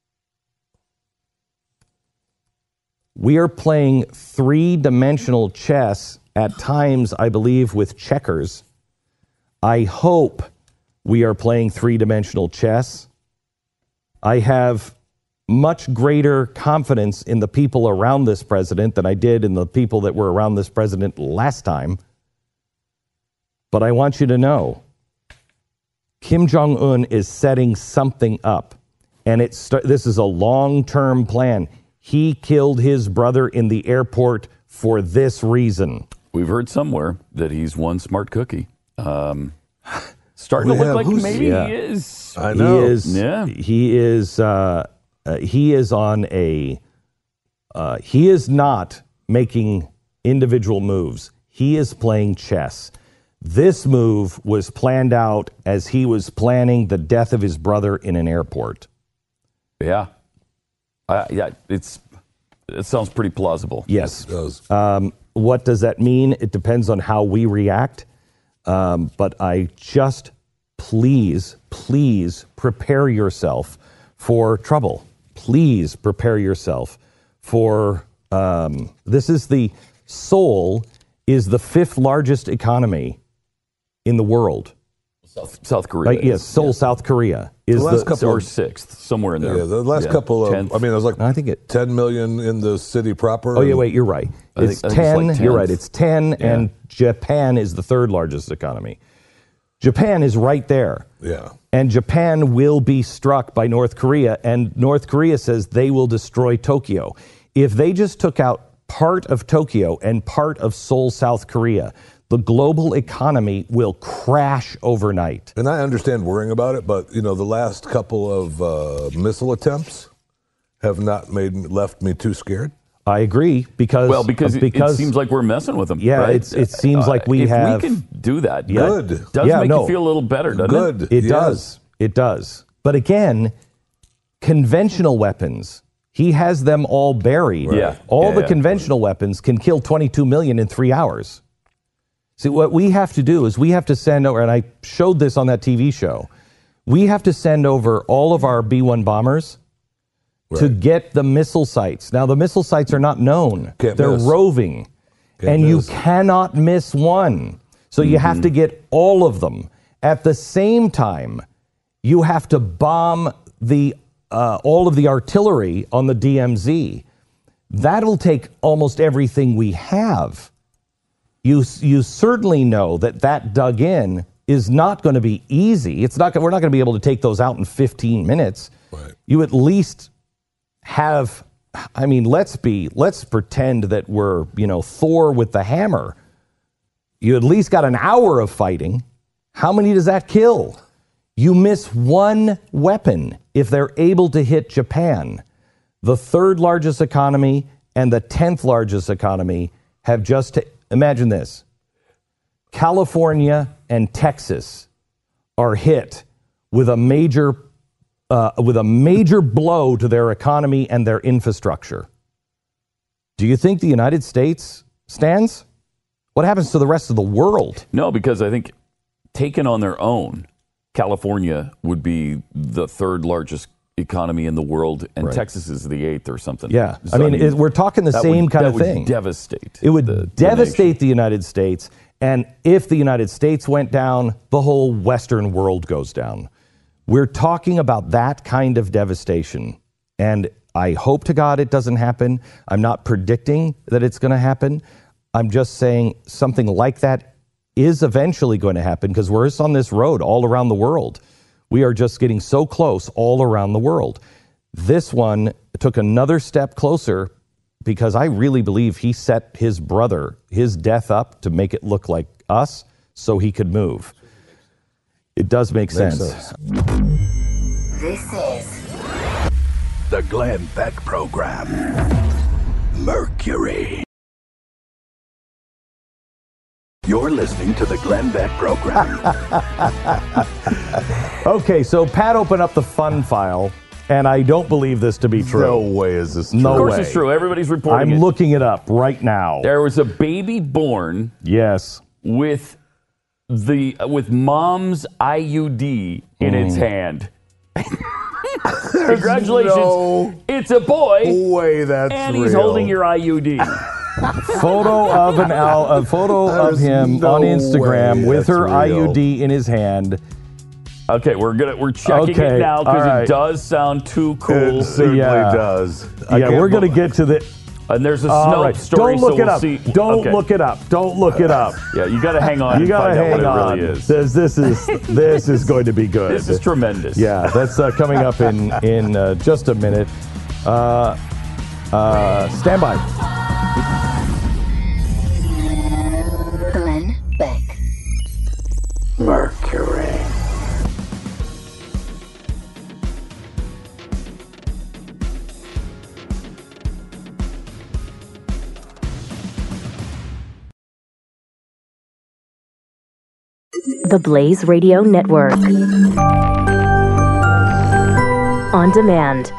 We are playing three-dimensional chess at times, I believe, with checkers. I hope we are playing three-dimensional chess. I have much greater confidence in the people around this president than I did in the people that were around this president last time. But I want you to know, Kim Jong-un is setting something up. And this is a long-term plan. He killed his brother in the airport for this reason. We've heard somewhere that he's one smart cookie. Starting to look like maybe he is. I know. He is on a. He is not making individual moves. He is playing chess. This move was planned out as he was planning the death of his brother in an airport. Yeah. It sounds pretty plausible. Yes. It does. What does that mean? It depends on how we react. But I just, please prepare yourself for trouble. Please prepare yourself for, Seoul is the 5th largest economy in the world. South Korea. Yes, Seoul, South Korea is or 6th, somewhere in there. Yeah, the last couple of, 10th. I mean, it was like I think 10 million in the city proper. Oh, yeah, wait, you're right. It's 10. Like you're right. It's 10, and Japan is the 3rd largest economy. Japan is right there. Yeah. And Japan will be struck by North Korea, and North Korea says they will destroy Tokyo. If they just took out part of Tokyo and part of Seoul, South Korea, the global economy will crash overnight. And I understand worrying about it, but the last couple of missile attempts have not left me too scared. I agree because it seems like we're messing with them. Yeah, right? it seems like we have. If we can do that, good. It does make you feel a little better, doesn't it? It does. It does. But again, conventional weapons. He has them all buried. Right. All the conventional weapons can kill 22 million in 3 hours. See, what we have to do is we have to send over, and I showed this on that TV show, we have to send over all of our B-1 bombers to get the missile sites. Now, the missile sites are not known. They're roving, and you cannot miss one. So you have to get all of them. At the same time, you have to bomb all of the artillery on the DMZ. That'll take almost everything we have. You certainly know that dug in is not going to be easy. We're not going to be able to take those out in 15 minutes. Right. You at least have, let's pretend that we're, Thor with the hammer. You at least got an hour of fighting. How many does that kill? You miss one weapon if they're able to hit Japan. The 3rd largest economy and the 10th largest economy have just imagine this. California and Texas are hit with a major blow to their economy and their infrastructure. Do you think the United States stands? What happens to the rest of the world? No, because I think taken on their own, California would be the 3rd largest economy in the world, and Texas is the 8th or something. Yeah, so, we're talking the same kind of thing. It would devastate the United States, and if the United States went down, the whole Western world goes down. We're talking about that kind of devastation, and I hope to God it doesn't happen. I'm not predicting that it's going to happen. I'm just saying something like that is eventually going to happen because we're just on this road all around the world. We are just getting so close all around the world. This one took another step closer because I really believe he set his death up to make it look like us so he could move. It does make sense. This is the Glenn Beck Program. Mercury. You're listening to the Glenn Beck Program. Okay, so Pat opened up the fun file, and I don't believe this to be true. No way is this true. No of course way. It's true. Everybody's reporting I'm looking it up right now. There was a baby born. Yes. With mom's IUD in its hand. Congratulations. No it's a boy. Way that's and he's real. holding your IUD. Photo of him on Instagram with her IUD in his hand. Okay, we're checking it now because it does sound too cool. It certainly does. We're gonna get to the. And there's a All Snopes right. story. Don't look so it we'll up. see. Don't Okay. look it up. Don't look it up. Yeah, you got to hang on. You got to and find hang out what on. it really is. This is going to be good. This is tremendous. Yeah, that's coming up in just a minute. Stand by. Glenn Beck. Mercury. The Blaze Radio Network. On demand.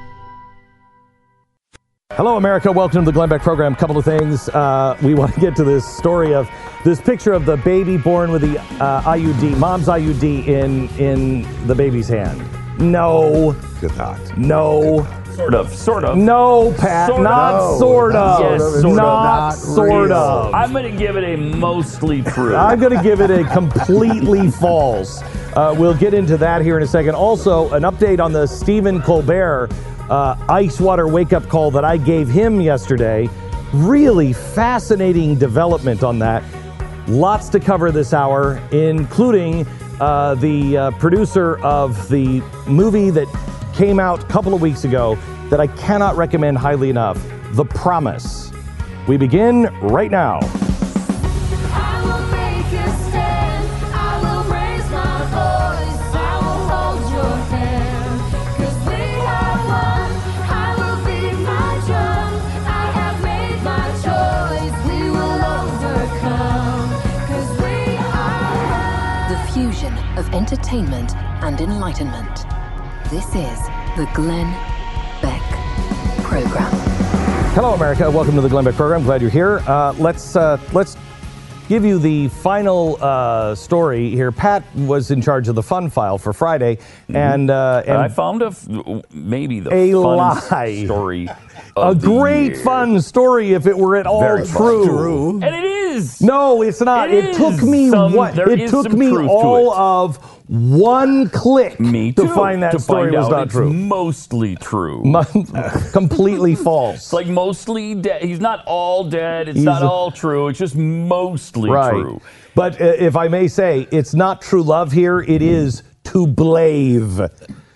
Hello, America. Welcome to the Glenn Beck program. Couple of things. We want to get to this story of this picture of the baby born with the IUD, mom's IUD in the baby's hand. No. Good not. No. Sort of. No, Pat. Sort of. Not No. sort of. Yes, sort of. Not Not sort real. of. I'm going to give it a mostly true. I'm going to give it a completely false. We'll get into that here in a second. Also, an update on the Stephen Colbert ice water wake-up call that I gave him yesterday. Really fascinating development on that. Lots to cover this hour, including the producer of the movie that came out a couple of weeks ago that I cannot recommend highly enough, The Promise. We begin right now. I will make a stand. I will raise my voice. I will hold your hand. 'Cause we are one. I will be my drum. I have made my choice. We will overcome. 'Cause we are one. The fusion of entertainment and enlightenment. This is the Glenn Beck Program. Hello, America. Welcome to the Glenn Beck program. Glad you're here. Let's give you the final story here. Pat was in charge of the fun file for Friday, and I found maybe the a funnest lie. story. A Of the great year. fun story if it were at all Very true. And it is. No, it's not. It It took is me some- what? there It is took some me truth to all it. of one click Me to too, find that to story find was out not it's true. Mostly true. Completely false. It's like mostly dead. He's not all dead. It's He's not a- all true. It's just mostly Right. true. But if I may say, it's not true love here. It is to blave.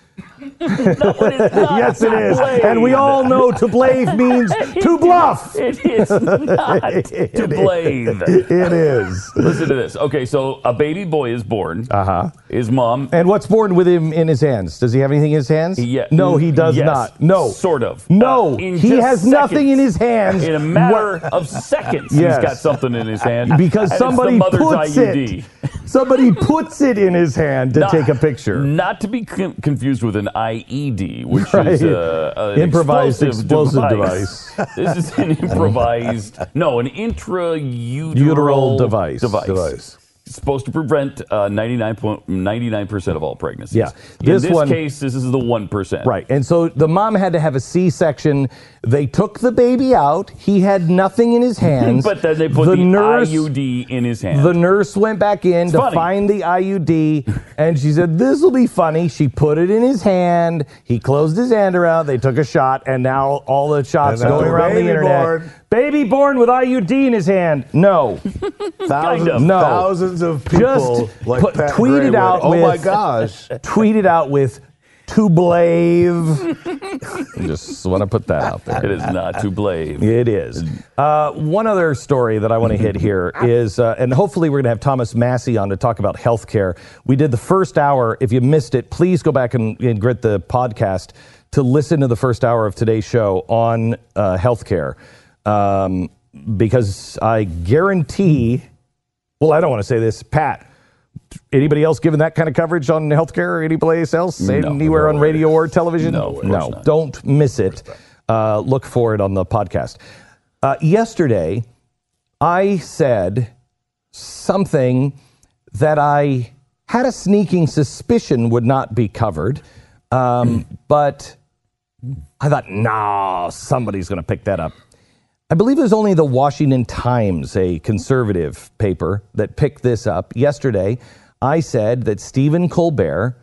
Yes, it is. And we all know to blave means to bluff. It is not to blave. It is. Listen to this. Okay, so a baby boy is born. Uh-huh. His mom. And what's born with him in his hands? Does he have anything in his hands? Yeah. No, he does Yes, not. No. Sort of. No, In he just has nothing seconds. in his hands. In a matter of seconds, Yes. he's got something in his hand. Because and somebody it's the mother's puts IUD. it. Somebody puts it in his hand to take a picture. Not to be confused with an IED, which Right. is an Improvised explosive device. This is an improvised, an intrauteral Uteral device. It's supposed to prevent 99% of all pregnancies. Yeah. In This this one- case, this is the 1%. Right. And so the mom had to have a C-section. They took the baby out. He had nothing in his hands. But then they put the IUD in his hand. The nurse went back in to funny. find the IUD, and she said, "This will be funny." She put it in his hand. He closed his hand around. They took a shot, and now all the shots And now going around the baby internet. born. Baby born with IUD in his hand. No. Thousands of people Just like Pat tweet Gray it went, out oh with, my gosh. Tweet it out with to blave. Just want to put that out there. It is not to blame. It is. One other story that I want to hit here is, and hopefully we're going to have Thomas Massey on to talk about healthcare. We did the first hour. If you missed it, please go back and get the podcast to listen to the first hour of today's show on healthcare. Because I guarantee, well, I don't want to say this, Pat, anybody else giving that kind of coverage on healthcare or anybody else? Anywhere on radio or television? No, of course not. Don't miss it. Look for it on the podcast. Yesterday, I said something that I had a sneaking suspicion would not be covered, but I thought, nah, somebody's going to pick that up. I believe it was only the Washington Times, a conservative paper, that picked this up. Yesterday, I said that Stephen Colbert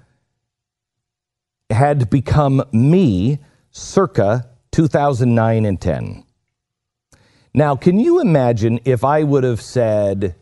had become me circa 2009 and 10. Now, can you imagine if I would have said,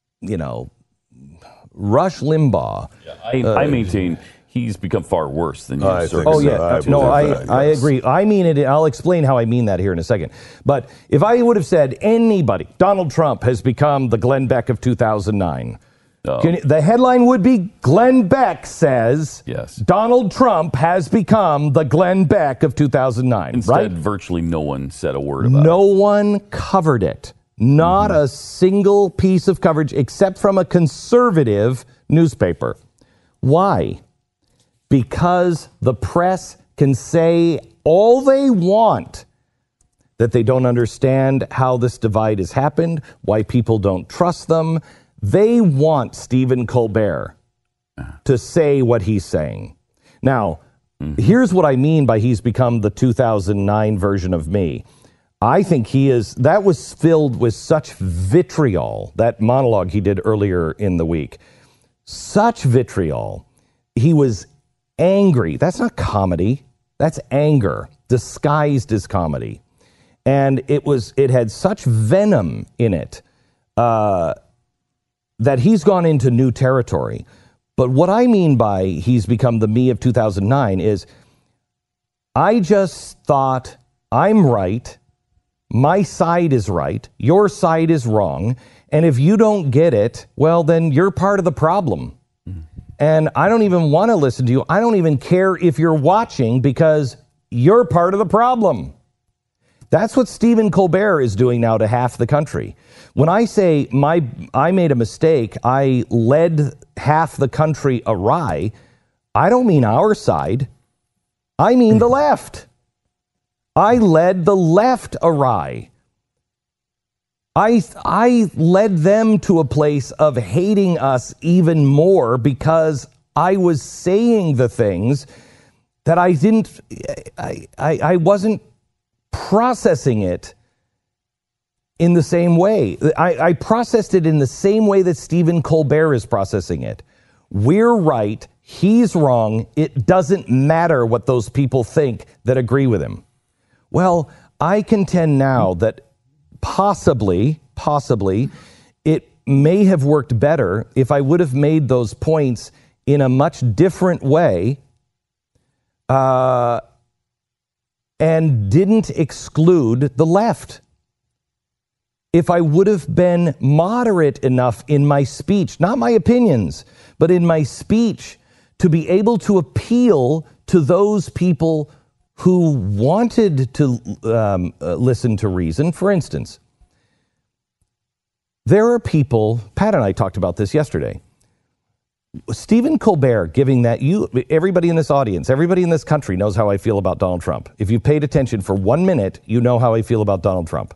Rush Limbaugh? I maintain he's become far worse than you, sir. Oh, yeah. I agree. I mean it. I'll explain how I mean that here in a second. But if I would have said anybody, Donald Trump has become the Glenn Beck of 2009. The headline would be Glenn Beck says Donald Trump has become the Glenn Beck of 2009. Instead, virtually no one said a word about it. No one covered it. Not a single piece of coverage except from a conservative newspaper. Why? Because the press can say all they want, that they don't understand how this divide has happened, why people don't trust them. They want Stephen Colbert to say what he's saying. Now, here's what I mean by he's become the 2009 version of me. I think that was filled with such vitriol, that monologue he did earlier in the week. Such vitriol. He was angry. That's not comedy. That's anger disguised as comedy. And it had such venom in it that he's gone into new territory. But what I mean by he's become the me of 2009 is I just thought I'm right, my side is right, your side is wrong, and if you don't get it, well, then you're part of the problem. And I don't even want to listen to you. I don't even care if you're watching because you're part of the problem. That's what Stephen Colbert is doing now to half the country. When I say I made a mistake, I led half the country awry, I don't mean our side. I mean the left. I led the left awry. I led them to a place of hating us even more because I was saying the things that I wasn't processing it in the same way. I processed it in the same way that Stephen Colbert is processing it. We're right. He's wrong. It doesn't matter what those people think that agree with him. Well, I contend now that possibly, it may have worked better if I would have made those points in a much different way and didn't exclude the left. If I would have been moderate enough in my speech, not my opinions, but in my speech, to be able to appeal to those people who wanted to listen to reason. For instance, there are people, Pat and I talked about this yesterday, Stephen Colbert giving that, everybody in this audience, everybody in this country knows how I feel about Donald Trump. If you paid attention for 1 minute, you know how I feel about Donald Trump.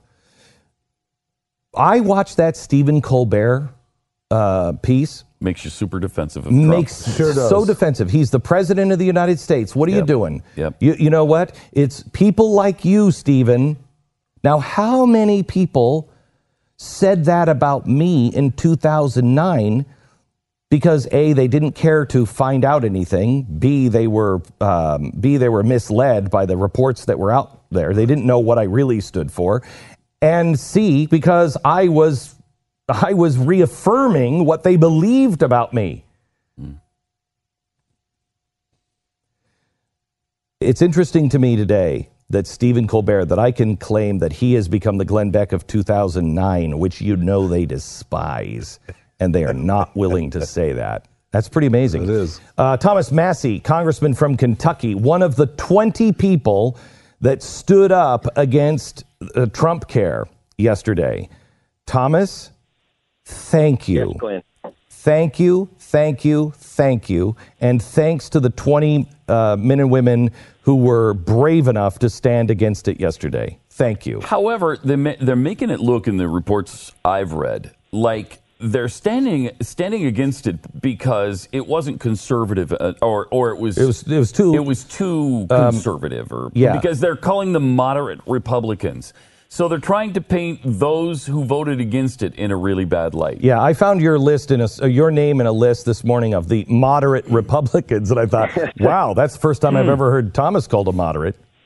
I watched that Stephen Colbert piece. Makes you super defensive of Trump. Sure does. So defensive. He's the president of the United States. What are you doing? Yep. You know what? It's people like you, Stephen. Now, how many people said that about me in 2009 because A, they didn't care to find out anything, B, they were misled by the reports that were out there. They didn't know what I really stood for. And C, because I was reaffirming what they believed about me. It's interesting to me today that Stephen Colbert, that I can claim that he has become the Glenn Beck of 2009, which they despise, and they are not willing to say that. That's pretty amazing. It is. Thomas Massie, congressman from Kentucky, one of the 20 people that stood up against Trump Care yesterday. Thomas, thank you. Yes, Glenn. Thank you. And thanks to the 20 men and women who were brave enough to stand against it yesterday. Thank you. However, they're making it look in the reports I've read like they're standing against it because it wasn't conservative, or it was too conservative, or because they're calling them moderate Republicans. So they're trying to paint those who voted against it in a really bad light. Yeah, I found your list your name in a list this morning of the moderate Republicans, and I thought, wow, that's the first time I've ever heard Thomas called a moderate.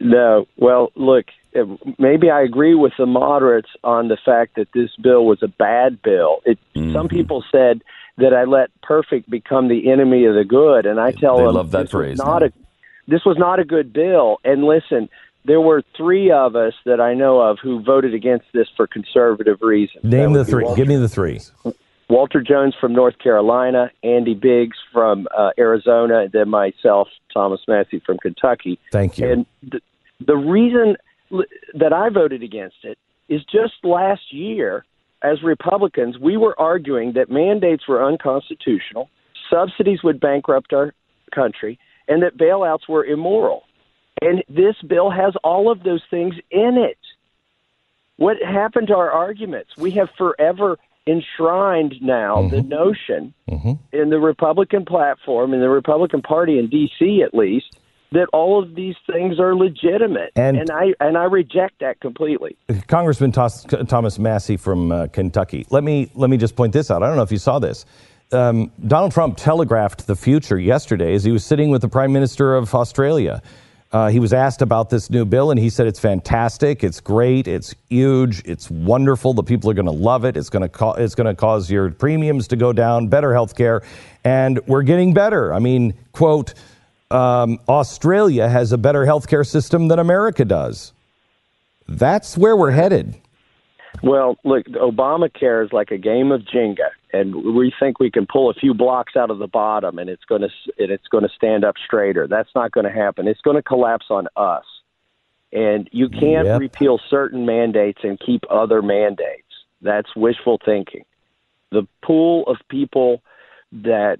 No. Well, look, maybe I agree with the moderates on the fact that this bill was a bad bill. Some people said that I let perfect become the enemy of the good, and I tell them love that phrase. This was not a good bill. And listen, there were three of us that I know of who voted against this for conservative reasons. Name the three. Give me the three. Walter Jones from North Carolina, Andy Biggs from Arizona, and then myself, Thomas Massey from Kentucky. Thank you. And the reason that I voted against it is just last year, as Republicans, we were arguing that mandates were unconstitutional, subsidies would bankrupt our country, and that bailouts were immoral. And this bill has all of those things in it. What happened to our arguments? We have forever enshrined now the notion in the Republican platform, in the Republican Party in D.C. at least, that all of these things are legitimate, and I reject that completely. Congressman Thomas Massey from Kentucky. Let me just point this out. I don't know if you saw this. Donald Trump telegraphed the future yesterday as he was sitting with the Prime Minister of Australia. He was asked about this new bill, and he said it's fantastic, it's great, it's huge, it's wonderful. The people are going to love it. It's going to cause your premiums to go down, better health care, and we're getting better. I mean, quote, Australia has a better health care system than America does. That's where we're headed. Well, look, Obamacare is like a game of Jenga, and we think we can pull a few blocks out of the bottom, and it's going to stand up straighter. That's not going to happen. It's going to collapse on us, and you can't repeal certain mandates and keep other mandates. That's wishful thinking. The pool of people that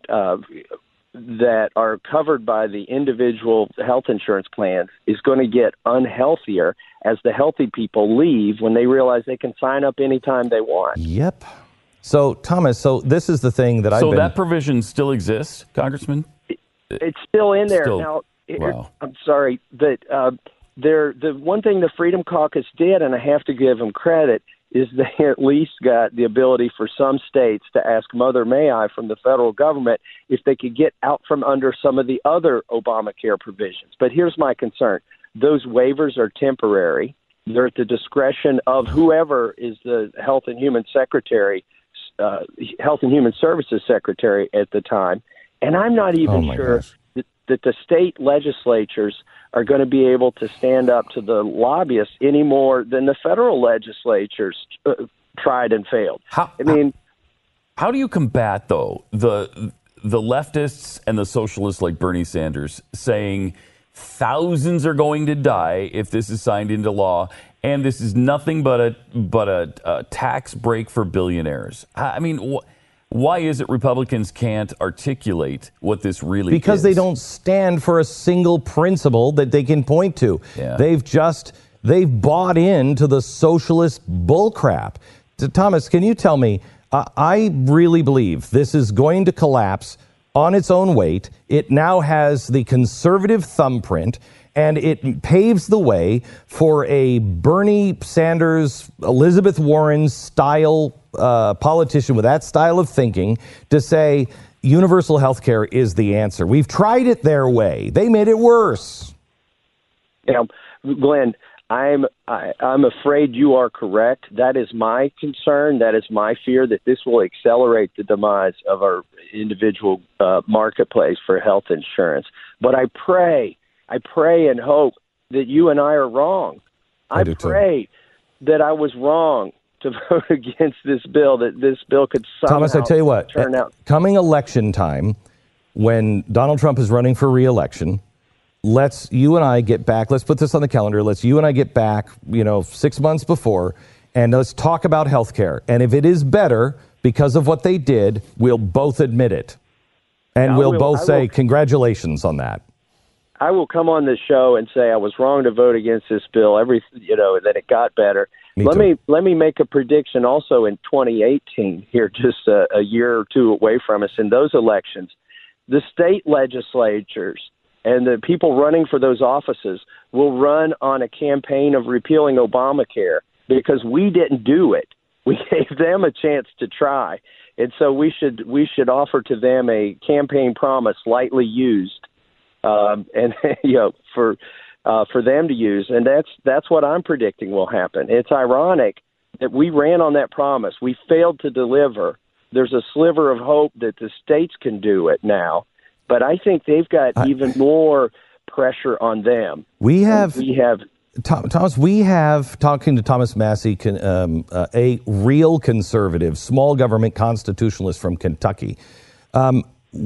are covered by the individual health insurance plans is going to get unhealthier as the healthy people leave when they realize they can sign up anytime they want. Yep. So, Thomas, this is the thing that that provision still exists, Congressman? It's still in there. Now, I'm sorry, but the one thing the Freedom Caucus did, and I have to give them credit, is they at least got the ability for some states to ask Mother May I from the federal government if they could get out from under some of the other Obamacare provisions. But here's my concern. Those waivers are temporary. They're at the discretion of whoever is the Health and Human Secretary, Health and Human Services Secretary at the time. And I'm not even sure that the state legislatures are going to be able to stand up to the lobbyists any more than the federal legislatures tried and failed. How do you combat, though, the leftists and the socialists like Bernie Sanders saying thousands are going to die if this is signed into law, and this is nothing but a tax break for billionaires? I mean, why is it Republicans can't articulate what this really is? Because they don't stand for a single principle that they can point to. Yeah. They've bought into the socialist bullcrap. Thomas, can you tell me, I really believe this is going to collapse on its own weight. It now has the conservative thumbprint, and it paves the way for a Bernie Sanders, Elizabeth Warren style politician with that style of thinking to say universal health care is the answer. We've tried it their way. They made it worse. Glenn, I'm afraid you are correct. That is my concern. That is my fear, that this will accelerate the demise of our individual marketplace for health insurance. But I pray and hope that you and I are wrong. I pray that I was wrong to vote against this bill, that this bill could somehow Thomas, I tell you what, turn out. Coming election time, when Donald Trump is running for re-election, let's you and I get back. Let's put this on the calendar. Let's you and I get back, 6 months before, and let's talk about health care. And if it is better because of what they did, we'll both admit it. And we'll both say congratulations on that. I will come on this show and say I was wrong to vote against this bill. That it got better. Let me make a prediction also in 2018 here, just a year or two away from us in those elections. The state legislatures and the people running for those offices will run on a campaign of repealing Obamacare because we didn't do it. We gave them a chance to try. And so we should offer to them a campaign promise lightly used, and for them to use, and that's what I'm predicting will happen. It's ironic that we ran on that promise. We failed to deliver. There's a sliver of hope that the states can do it now, but I think they've got even more pressure on them. Thomas, we have, talking to Thomas Massey, a real conservative, small government constitutionalist from Kentucky. I'm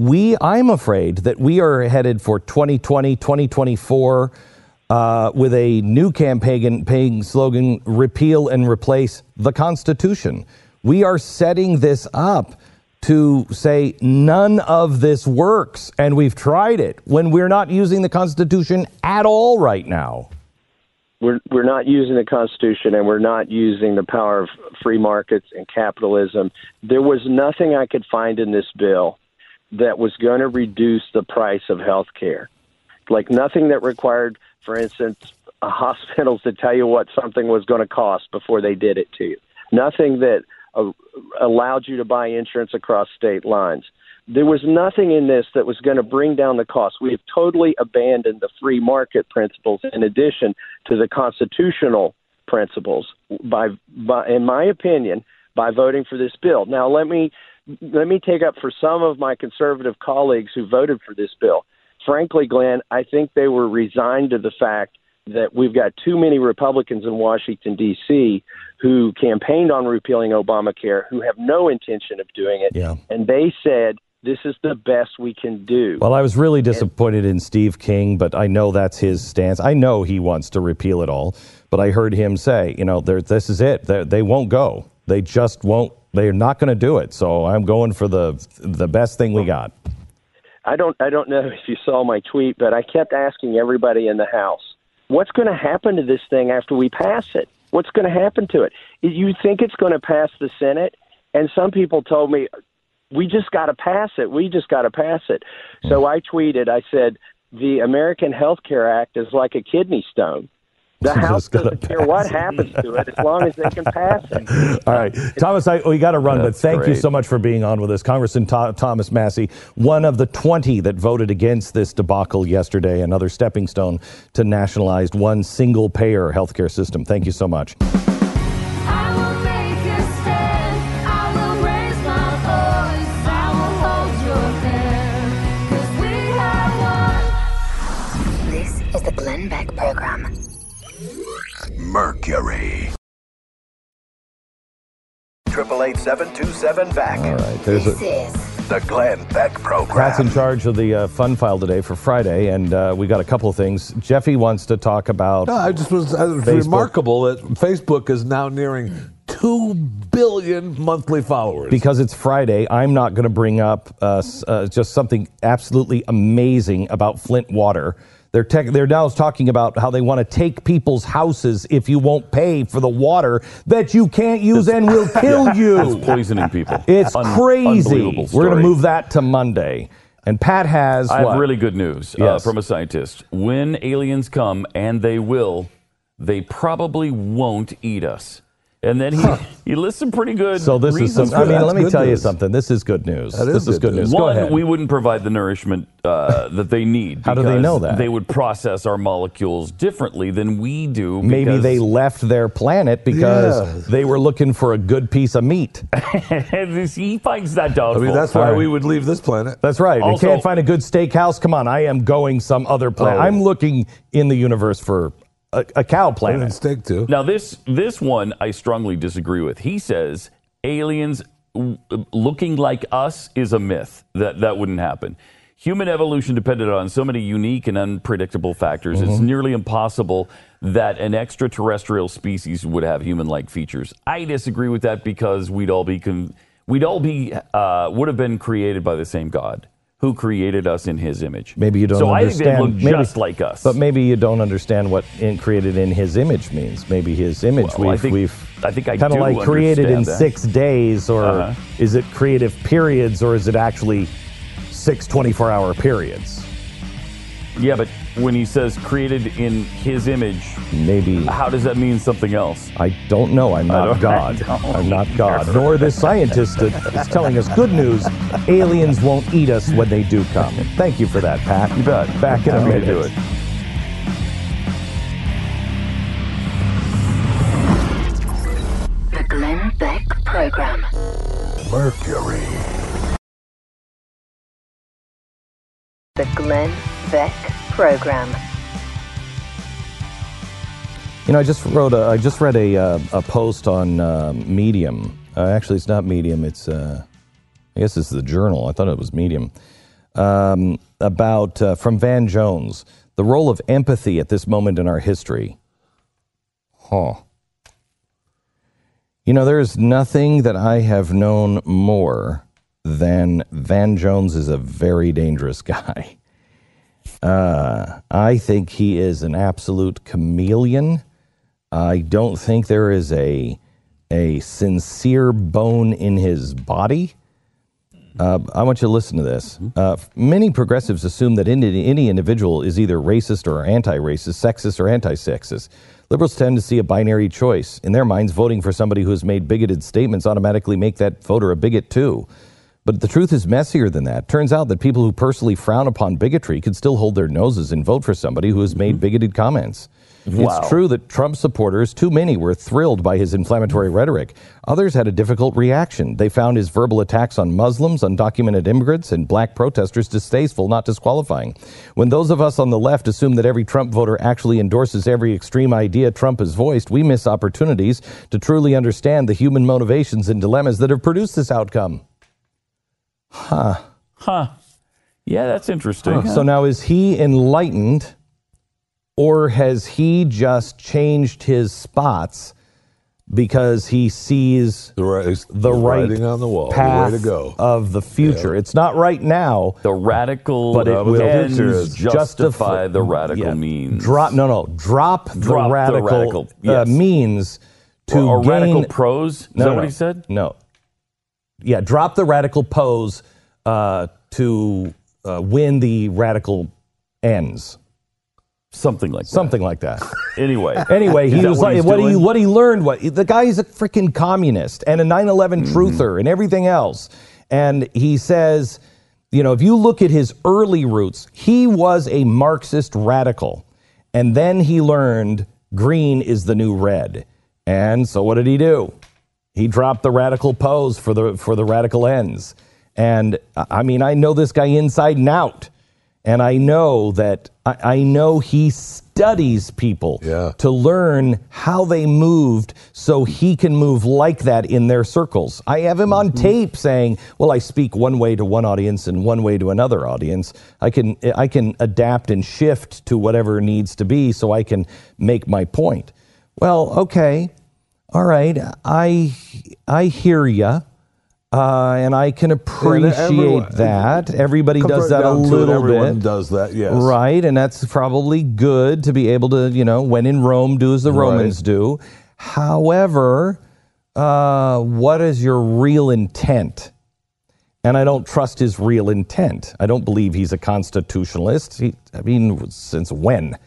afraid that we are headed for 2020, 2024 with a new campaign slogan, repeal and replace the Constitution. We are setting this up to say none of this works, and we've tried it when we're not using the Constitution at all right now. We're not using the Constitution, and we're not using the power of free markets and capitalism. There was nothing I could find in this bill that was going to reduce the price of health care. Like nothing that required, for instance, hospitals to tell you what something was going to cost before they did it to you. Nothing that allowed you to buy insurance across state lines. There was nothing in this that was going to bring down the cost. We have totally abandoned the free market principles in addition to the constitutional principles by in my opinion, by voting for this bill. Now, let me take up for some of my conservative colleagues who voted for this bill. Frankly, Glenn, I think they were resigned to the fact that we've got too many Republicans in Washington, D.C., who campaigned on repealing Obamacare, who have no intention of doing it. Yeah. And they said, this is the best we can do. Well, I was really disappointed in Steve King, but I know that's his stance. I know he wants to repeal it all, but I heard him say, this is it. They won't go. They just won't. They're not going to do it. So I'm going for the best thing we got. I don't know if you saw my tweet, but I kept asking everybody in the House, what's going to happen to this thing after we pass it? What's going to happen to it? You think it's going to pass the Senate? And some people told me, we just got to pass it. We just got to pass it. So I tweeted, I said, the American Health Care Act is like a kidney stone. The House doesn't care what happens to it as long as they can pass it. All right. Thomas, we got to run, but thank you so much for being on with us. Congressman Thomas Massey, one of the 20 that voted against this debacle yesterday, another stepping stone to nationalized one single-payer healthcare system. Thank you so much. This is the Glenn Beck Program. Mercury. 888-727-BECK. All right. This is the Glenn Beck Program. Pat's in charge of the fun file today for Friday, and we got a couple of things. Jeffy wants to talk about. No, it's remarkable that Facebook is now nearing 2 billion monthly followers. Because it's Friday, I'm not going to bring up just something absolutely amazing about Flint water. They're now talking about how they want to take people's houses if you won't pay for the water that you can't use and will kill you. It's poisoning people. It's crazy. Unbelievable We're going to story. move that to Monday. And Pat has I what? have really good news from a scientist. When aliens come, and they will, they probably won't eat us. And then he lists some pretty good So this is reasons some, for that. let me tell you something. This is good news. This is good news. Go One, ahead. we wouldn't provide the nourishment that they need. How do they know because that? They would process our molecules differently than we do. Maybe because- they left their planet because they were looking for a good piece of meat. He finds that doubtful. I mean, that's why we would leave this planet. That's right. Also- you can't find a good steakhouse? Come on, I am going some other planet. I'm looking in the universe for a cow planet. Steak too. Now, this one I strongly disagree with. He says aliens looking like us is a myth. That wouldn't happen. Human evolution depended on so many unique and unpredictable factors. It's nearly impossible that an extraterrestrial species would have human-like features. I disagree with that because would have been created by the same God who created us in His image. Maybe you don't understand. So I think they look just like us. But maybe you don't understand what created in His image means. Maybe His image I think I kind of do like created in understand that. 6 days, or is it creative periods, or is it actually 6 24-hour periods? Yeah, but when he says created in His image, maybe how does that mean something else? I don't know. I'm not God. I'm not God. Nor this scientist that is telling us good news. Aliens won't eat us when they do come. Thank you for that, Pat. You bet. Back in a Happy to minute. do it. program. Mercury. The Glenn Beck program. You know, I just read a post on Medium. Actually, it's not Medium. It's I guess it's the Journal. I thought it was Medium. About from Van Jones, the role of empathy at this moment in our history. You know, there's nothing that I have known more than Van Jones is a very dangerous guy. I think he is an absolute chameleon. I don't think there is a sincere bone in his body. I want you to listen to this. Many progressives assume that any individual is either racist or anti-racist, sexist or anti-sexist. Liberals tend to see a binary choice. In their minds, voting for somebody who has made bigoted statements automatically make that voter a bigot too. But the truth is messier than that. Turns out that people who personally frown upon bigotry could still hold their noses and vote for somebody who has made bigoted comments. Wow. It's true that Trump supporters, too many, were thrilled by his inflammatory rhetoric. Others had a difficult reaction. They found his verbal attacks on Muslims, undocumented immigrants, and black protesters distasteful, not disqualifying. When those of us on the left assume that every Trump voter actually endorses every extreme idea Trump has voiced, we miss opportunities to truly understand the human motivations and dilemmas that have produced this outcome. Yeah, that's interesting. So now, is he enlightened, or has he just changed his spots because he sees the right writing on the wall, path the way to go of the future? Yeah. It's not right now. The radical but it will ends justify the radical means. Drop the radical yes. Means to or gain radical prose. Is that what he said? No. Yeah, drop the radical pose to win the radical ends. Something like that. Something like that. Anyway, he was like, what he learned. The guy is a freaking communist and a 9/11 truther and everything else. And he says, you know, if you look at his early roots, he was a Marxist radical, and then he learned green is the new red. And so what did he do? He dropped the radical pose for the radical ends. And I mean, I know this guy inside and out. And I know that I know he studies people to learn how they moved so he can move like that in their circles. I have him on tape saying, well, I speak one way to one audience and one way to another audience. I can adapt and shift to whatever needs to be so I can make my point. Well, okay. All right. I hear ya. And I can appreciate that. Everybody does that a little bit. Everyone does that, yes. Right, and that's probably good to be able to, you know, when in Rome, do as the Romans do. However, what is your real intent? And I don't trust his real intent. I don't believe he's a constitutionalist. Since when?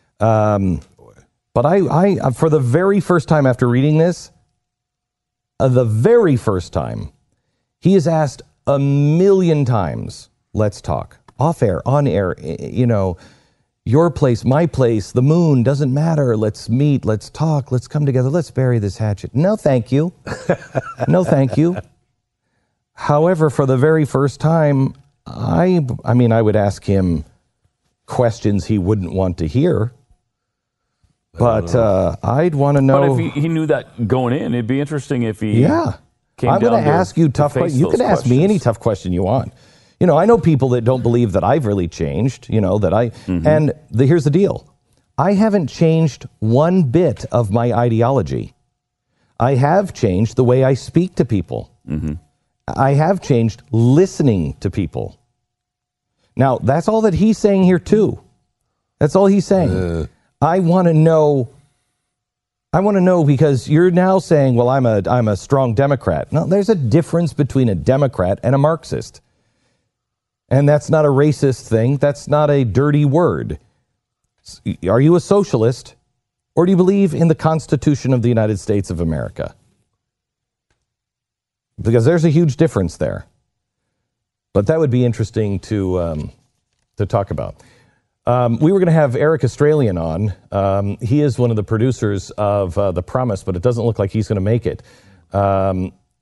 But I, for the very first time after reading this, the very first time, he is asked 1,000,000 times, let's talk, off air, on air, you know, your place, my place, the moon, doesn't matter. Let's meet, let's talk, let's come together, let's bury this hatchet. No, thank you. No, thank you. However, for the very first time, I would ask him questions he wouldn't want to hear. But I'd want to know. But if he knew that going in, it'd be interesting if he... Yeah. I'm going to ask you tough questions. You can ask me any tough question you want. You know, I know people that don't believe that I've really changed, you know, that I... And here's the deal. I haven't changed one bit of my ideology. I have changed the way I speak to people. I have changed listening to people. Now, that's all that he's saying here, too. That's all he's saying. I want to know because you're now saying, well, I'm a strong Democrat. No, there's a difference between a Democrat and a Marxist. And that's not a racist thing. That's not a dirty word. Are you a socialist, or do you believe in the Constitution of the United States of America? Because there's a huge difference there. But that would be interesting to talk about. We were going to have Eric Australian on. He is one of the producers of The Promise, but it doesn't look like he's going to make it.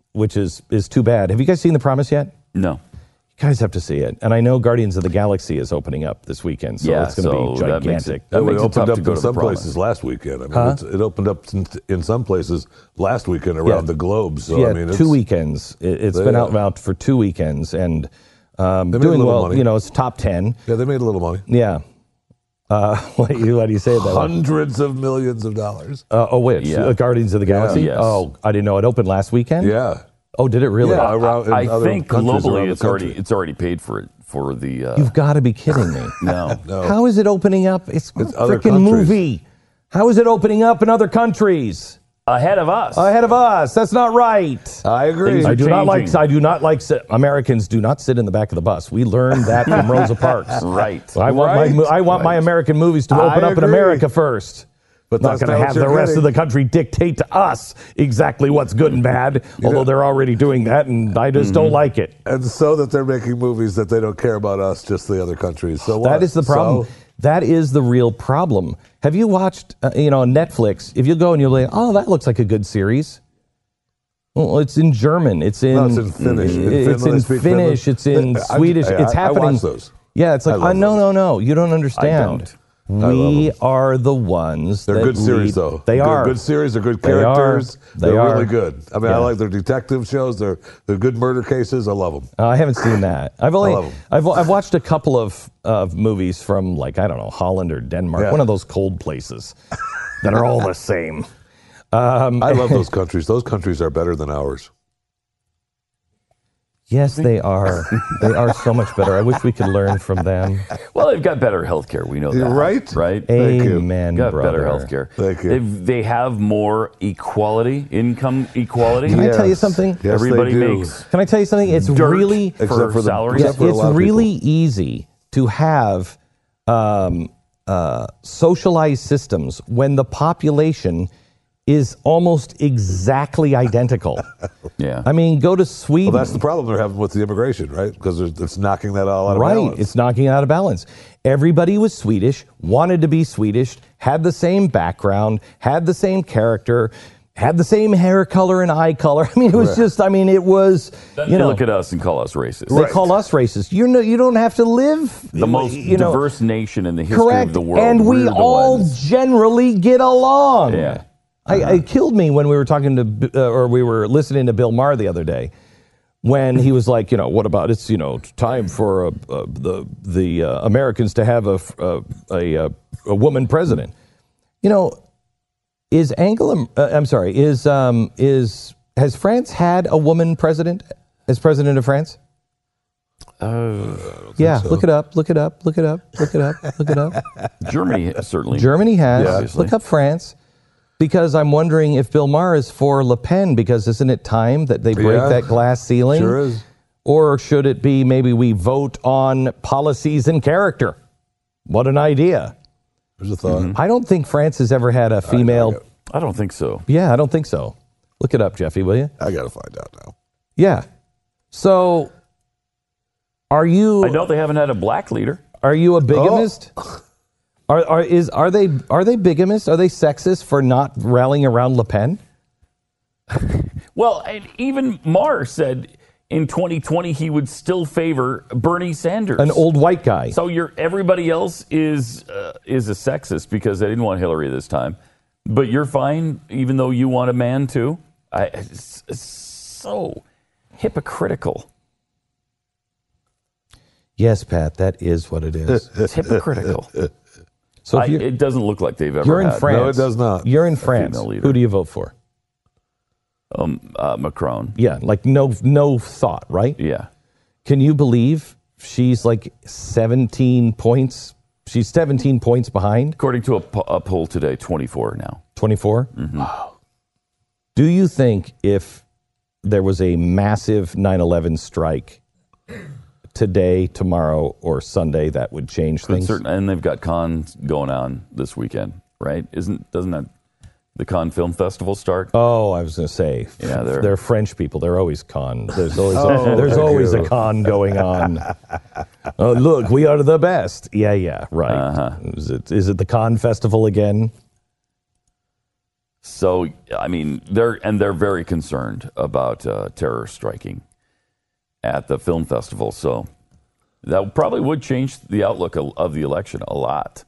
which is too bad. Have you guys seen The Promise yet? No. You guys have to see it. And I know Guardians of the Galaxy is opening up this weekend, so it's going to be gigantic. It opened up in some places last weekend. I mean, it opened up in some places last weekend around the globe. So I mean, 2 weekends. It's been out for 2 weekends and doing well. Money. It's top 10. Yeah, they made a little money. Yeah. Why do you say that? Hundreds of millions of dollars. Which? Guardians of the Galaxy? Yes. Oh, I didn't know it opened last weekend? Yeah. Oh, did it really? Yeah, I think globally it's already paid for the. You've got to be kidding me. No. How is it opening up? It's a other freaking countries. movie. How is it opening up in other countries? Ahead of us. That's not right. I agree. I do not like. Americans do not sit in the back of the bus. We learned that from Rosa Parks. Right. I want my American movies to open up in America first. But not going to have the rest of the country dictate to us exactly what's good and bad, although they're already doing that, and I just don't like it. And so that they're making movies that they don't care about us, just the other countries. So that is the problem. That is the real problem. Have you watched, on Netflix, if you go and you'll be like, oh, that looks like a good series. Well, it's in German. It's in Finnish. It's in Finnish. It's in Swedish. It's happening. I watch those. Yeah, it's like, no. You don't understand. I don't. We are the ones. They're good series, though. They are good series. They're good characters. They are really good. I mean, I like their detective shows. They're good murder cases. I love them. I haven't seen that. I've watched a couple of movies from Holland or Denmark, one of those cold places that are all the same. I love those countries. Those countries are better than ours. Yes, they are. They are so much better. I wish we could learn from them. Well, they've got better healthcare. We know that. Right? Right? Amen, got brother. better healthcare. Thank you. They have more income equality. Can I tell you something? Yes, Everybody they do. makes. Can I tell you something? It's dirt really for salaries. except for a it's lot of really people. easy to have socialized systems when the population is almost exactly identical. Yeah. I mean, go to Sweden. Well, that's the problem they're having with the immigration, right? Because it's knocking that all out of balance. Right, it's knocking it out of balance. Everybody was Swedish, wanted to be Swedish, had the same background, had the same character, had the same hair color and eye color. I mean, it was it was. Then they look at us and call us racist. They call us racist. You don't have to live the most diverse nation in the history correct, of the world. and we all generally get along. Yeah. It killed me when we were talking to, we were listening to Bill Maher the other day, when he was like, what about it's time for the Americans to have a woman president. Has France had a woman president as president of France? So. Look it up. Germany certainly. Germany has. Obviously. Look up France. Because I'm wondering if Bill Maher is for Le Pen, because isn't it time that they break that glass ceiling? Sure is. Or should it be maybe we vote on policies and character? What an idea. There's a thought. I don't think France has ever had a female. I don't think so. Yeah, I don't think so. Look it up, Jeffy, will you? I got to find out now. Yeah. So, are you... I know they haven't had a black leader. Are you a bigamist? Are they bigamists? Are they sexist for not rallying around Le Pen? Well, and even Maher said in 2020 he would still favor Bernie Sanders, an old white guy. So everybody else is a sexist because they didn't want Hillary this time, but you're fine even though you want a man too. It's so hypocritical. Yes, Pat, that is what it is. It's hypocritical. So it doesn't look like they've ever You're in had. France. No, it does not. You're in France. Who do you vote for? Macron. Yeah, like no thought, right? Yeah. Can you believe she's like 17 points? She's 17 points behind? According to a poll today, 24 now. 24? Mm-hmm. Wow. Do you think if there was a massive 9/11 strike today, tomorrow, or Sunday, that would change things? And they've got cons going on this weekend, right? Doesn't that the Cannes Film Festival start? Oh, I was going to say, yeah, they're French people. They're always con. There's always a con going on. Oh, look, we are the best. Yeah, right. Uh-huh. Is it the Cannes Festival again? So, I mean, they're very concerned about terror striking at the film festival. So that probably would change the outlook of the election a lot.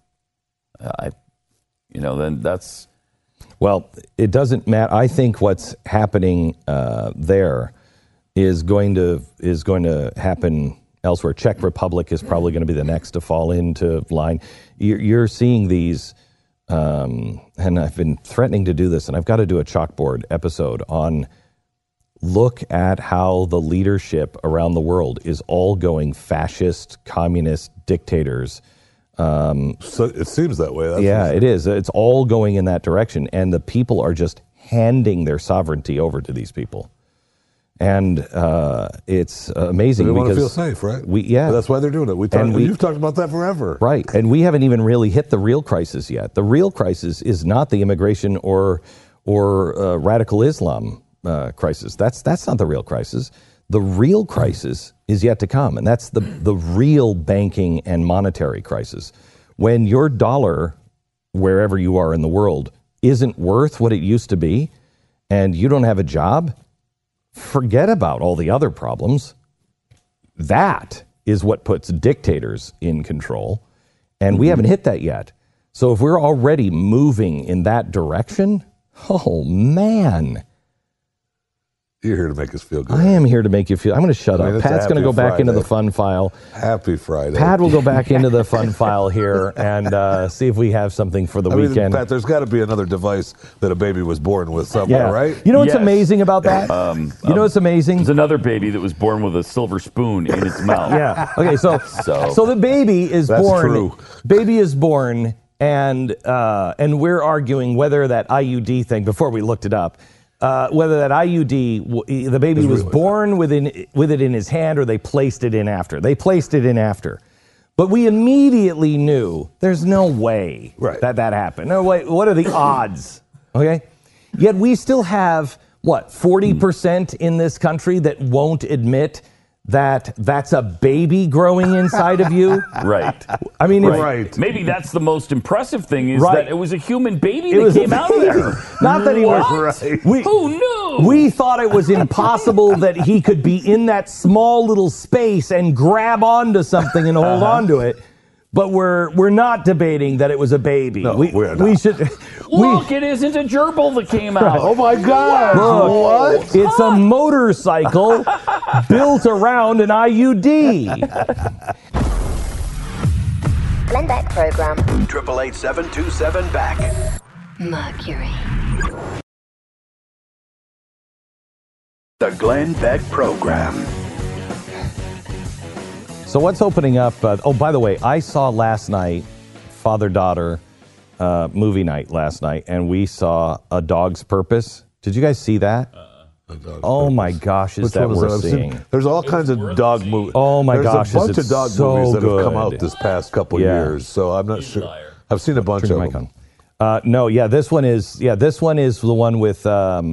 Then that's... Well, it doesn't matter. I think what's happening there is going to happen elsewhere. Czech Republic is probably going to be the next to fall into line. You're seeing these, and I've been threatening to do this, and I've got to do a chalkboard episode on look at how the leadership around the world is all going fascist, communist dictators. So it seems that way. It is. It's all going in that direction, and the people are just handing their sovereignty over to these people. And it's amazing they because want to feel safe, right? That's why they're doing it. You've talked about that forever, right? And we haven't even really hit the real crisis yet. The real crisis is not the immigration or radical Islam crisis. That's not the real crisis. The real crisis is yet to come, and that's the real banking and monetary crisis. When your dollar, wherever you are in the world, isn't worth what it used to be, and you don't have a job, forget about all the other problems. That is what puts dictators in control, and we haven't hit that yet. So if we're already moving in that direction, oh man. You're here to make us feel good. I am here to make you feel. I'm going to shut up. Pat's going to go back into the fun file. Happy Friday. Pat will go back into the fun file here and see if we have something for the weekend. Pat, there's got to be another device that a baby was born with somewhere, right? You know what's amazing about that? You know what's amazing? There's another baby that was born with a silver spoon in its mouth. Yeah. Okay. So the baby is born. True. Baby is born, and we're arguing whether that IUD thing before we looked it up. Whether that IUD, the baby was born with it in his hand, or they placed it in after. They placed it in after. But we immediately knew there's no way that happened. No way. What are the odds? Okay? Yet we still have, 40% in this country that won't admit that that's a baby growing inside of you? Right. I mean, maybe that's the most impressive thing is that it was a human baby that came out of there. Not that he was right. Who knew? We thought it was impossible that he could be in that small little space and grab onto something and hold on to it. But we're not debating that it was a baby. No, we're not. We should. Look, it isn't a gerbil that came out. Oh my God! Look, what? It's a motorcycle built around an IUD. Glenn Beck program. 888-727-BECK. Mercury. The Glenn Beck program. So what's opening up? By the way, I saw last night father-daughter movie night last night, and we saw A Dog's Purpose. Did you guys see that? Oh my gosh, is that worth seeing? There's all kinds of dog movies. Oh my gosh, there's a bunch of dog movies that have come out good. this past couple years. So I'm not sure. I've seen a bunch of them. This one is the one with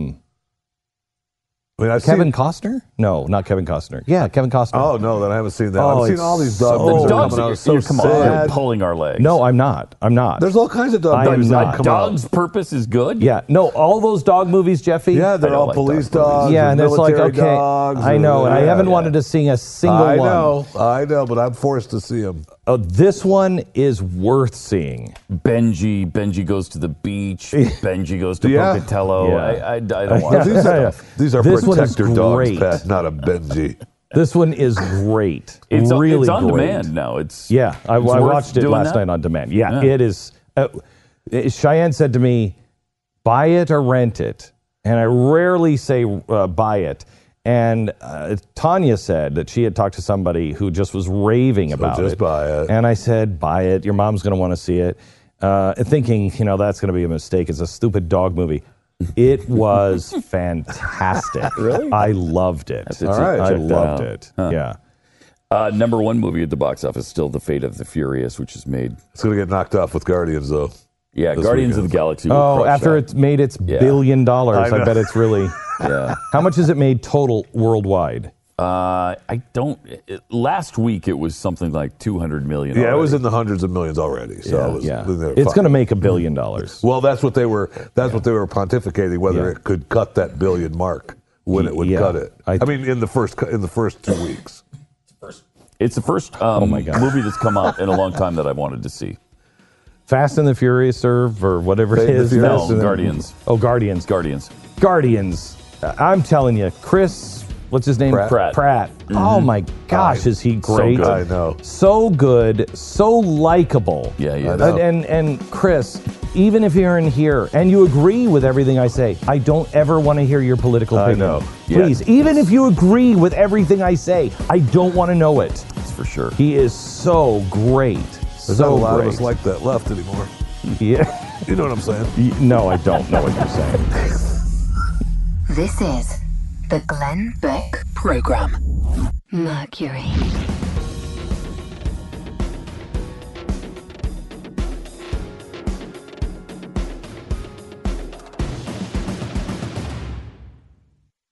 Kevin Costner? No, not Kevin Costner. Yeah, Kevin Costner. Oh no, then I haven't seen that. Oh, I've seen all these dog movies coming out. So come on, you're pulling our legs. No, I'm not. There's all kinds of dog movies that come out. Dog's Purpose is good? Yeah, no, all those dog movies, Jeffy. Yeah, they're all police dogs. Yeah, and it's like, okay, dogs, I know, and I haven't wanted to see a single one. I know, but I'm forced to see them. Oh, this one is worth seeing. Benji goes to the beach. Benji goes to Pocatello. Yeah. I don't want to. These are protector dogs, Pat, not a Benji. This one is great. It's really on great. demand now. I watched it last night on demand. Yeah, it is. Cheyenne said to me, buy it or rent it. And I rarely say buy it. And Tanya said that she had talked to somebody who just was raving about it. Just buy it. And I said, buy it. Your mom's going to want to see it. Thinking, that's going to be a mistake. It's a stupid dog movie. It was fantastic. Really? I loved it. I loved it. Huh. Yeah. Number one movie at the box office still The Fate of the Furious, which is made. It's going to get knocked off with Guardians, though. Yeah, Guardians of the Galaxy. After it's made its $1 billion, I bet it's really. Yeah. How much has it made total worldwide? I don't. Last week it was something like $200 million. Yeah, it was in the hundreds of millions already. So It's going to make $1 billion. Well, that's what they were. That's what they were pontificating, whether it could cut that billion mark when it would cut it. I mean, in the first 2 weeks. It's the first movie that's come out in a long time that I wanted to see. Fast and the Furious or whatever it is. No, Guardians. Oh, Guardians. Guardians. I'm telling you, Chris, what's his name? Pratt. Mm-hmm. Oh my gosh, is he great? So good. I know. So good, so likable. Yeah, he is. And Chris, even if you're in here and you agree with everything I say, I don't ever want to hear your political opinion. I know. Please, even if you agree with everything I say, I don't want to know it. That's for sure. He is so great. There's not a lot of us like that left anymore. Yeah. You know what I'm saying? No, I don't know what you're saying. This is the Glenn Beck Program. Mercury.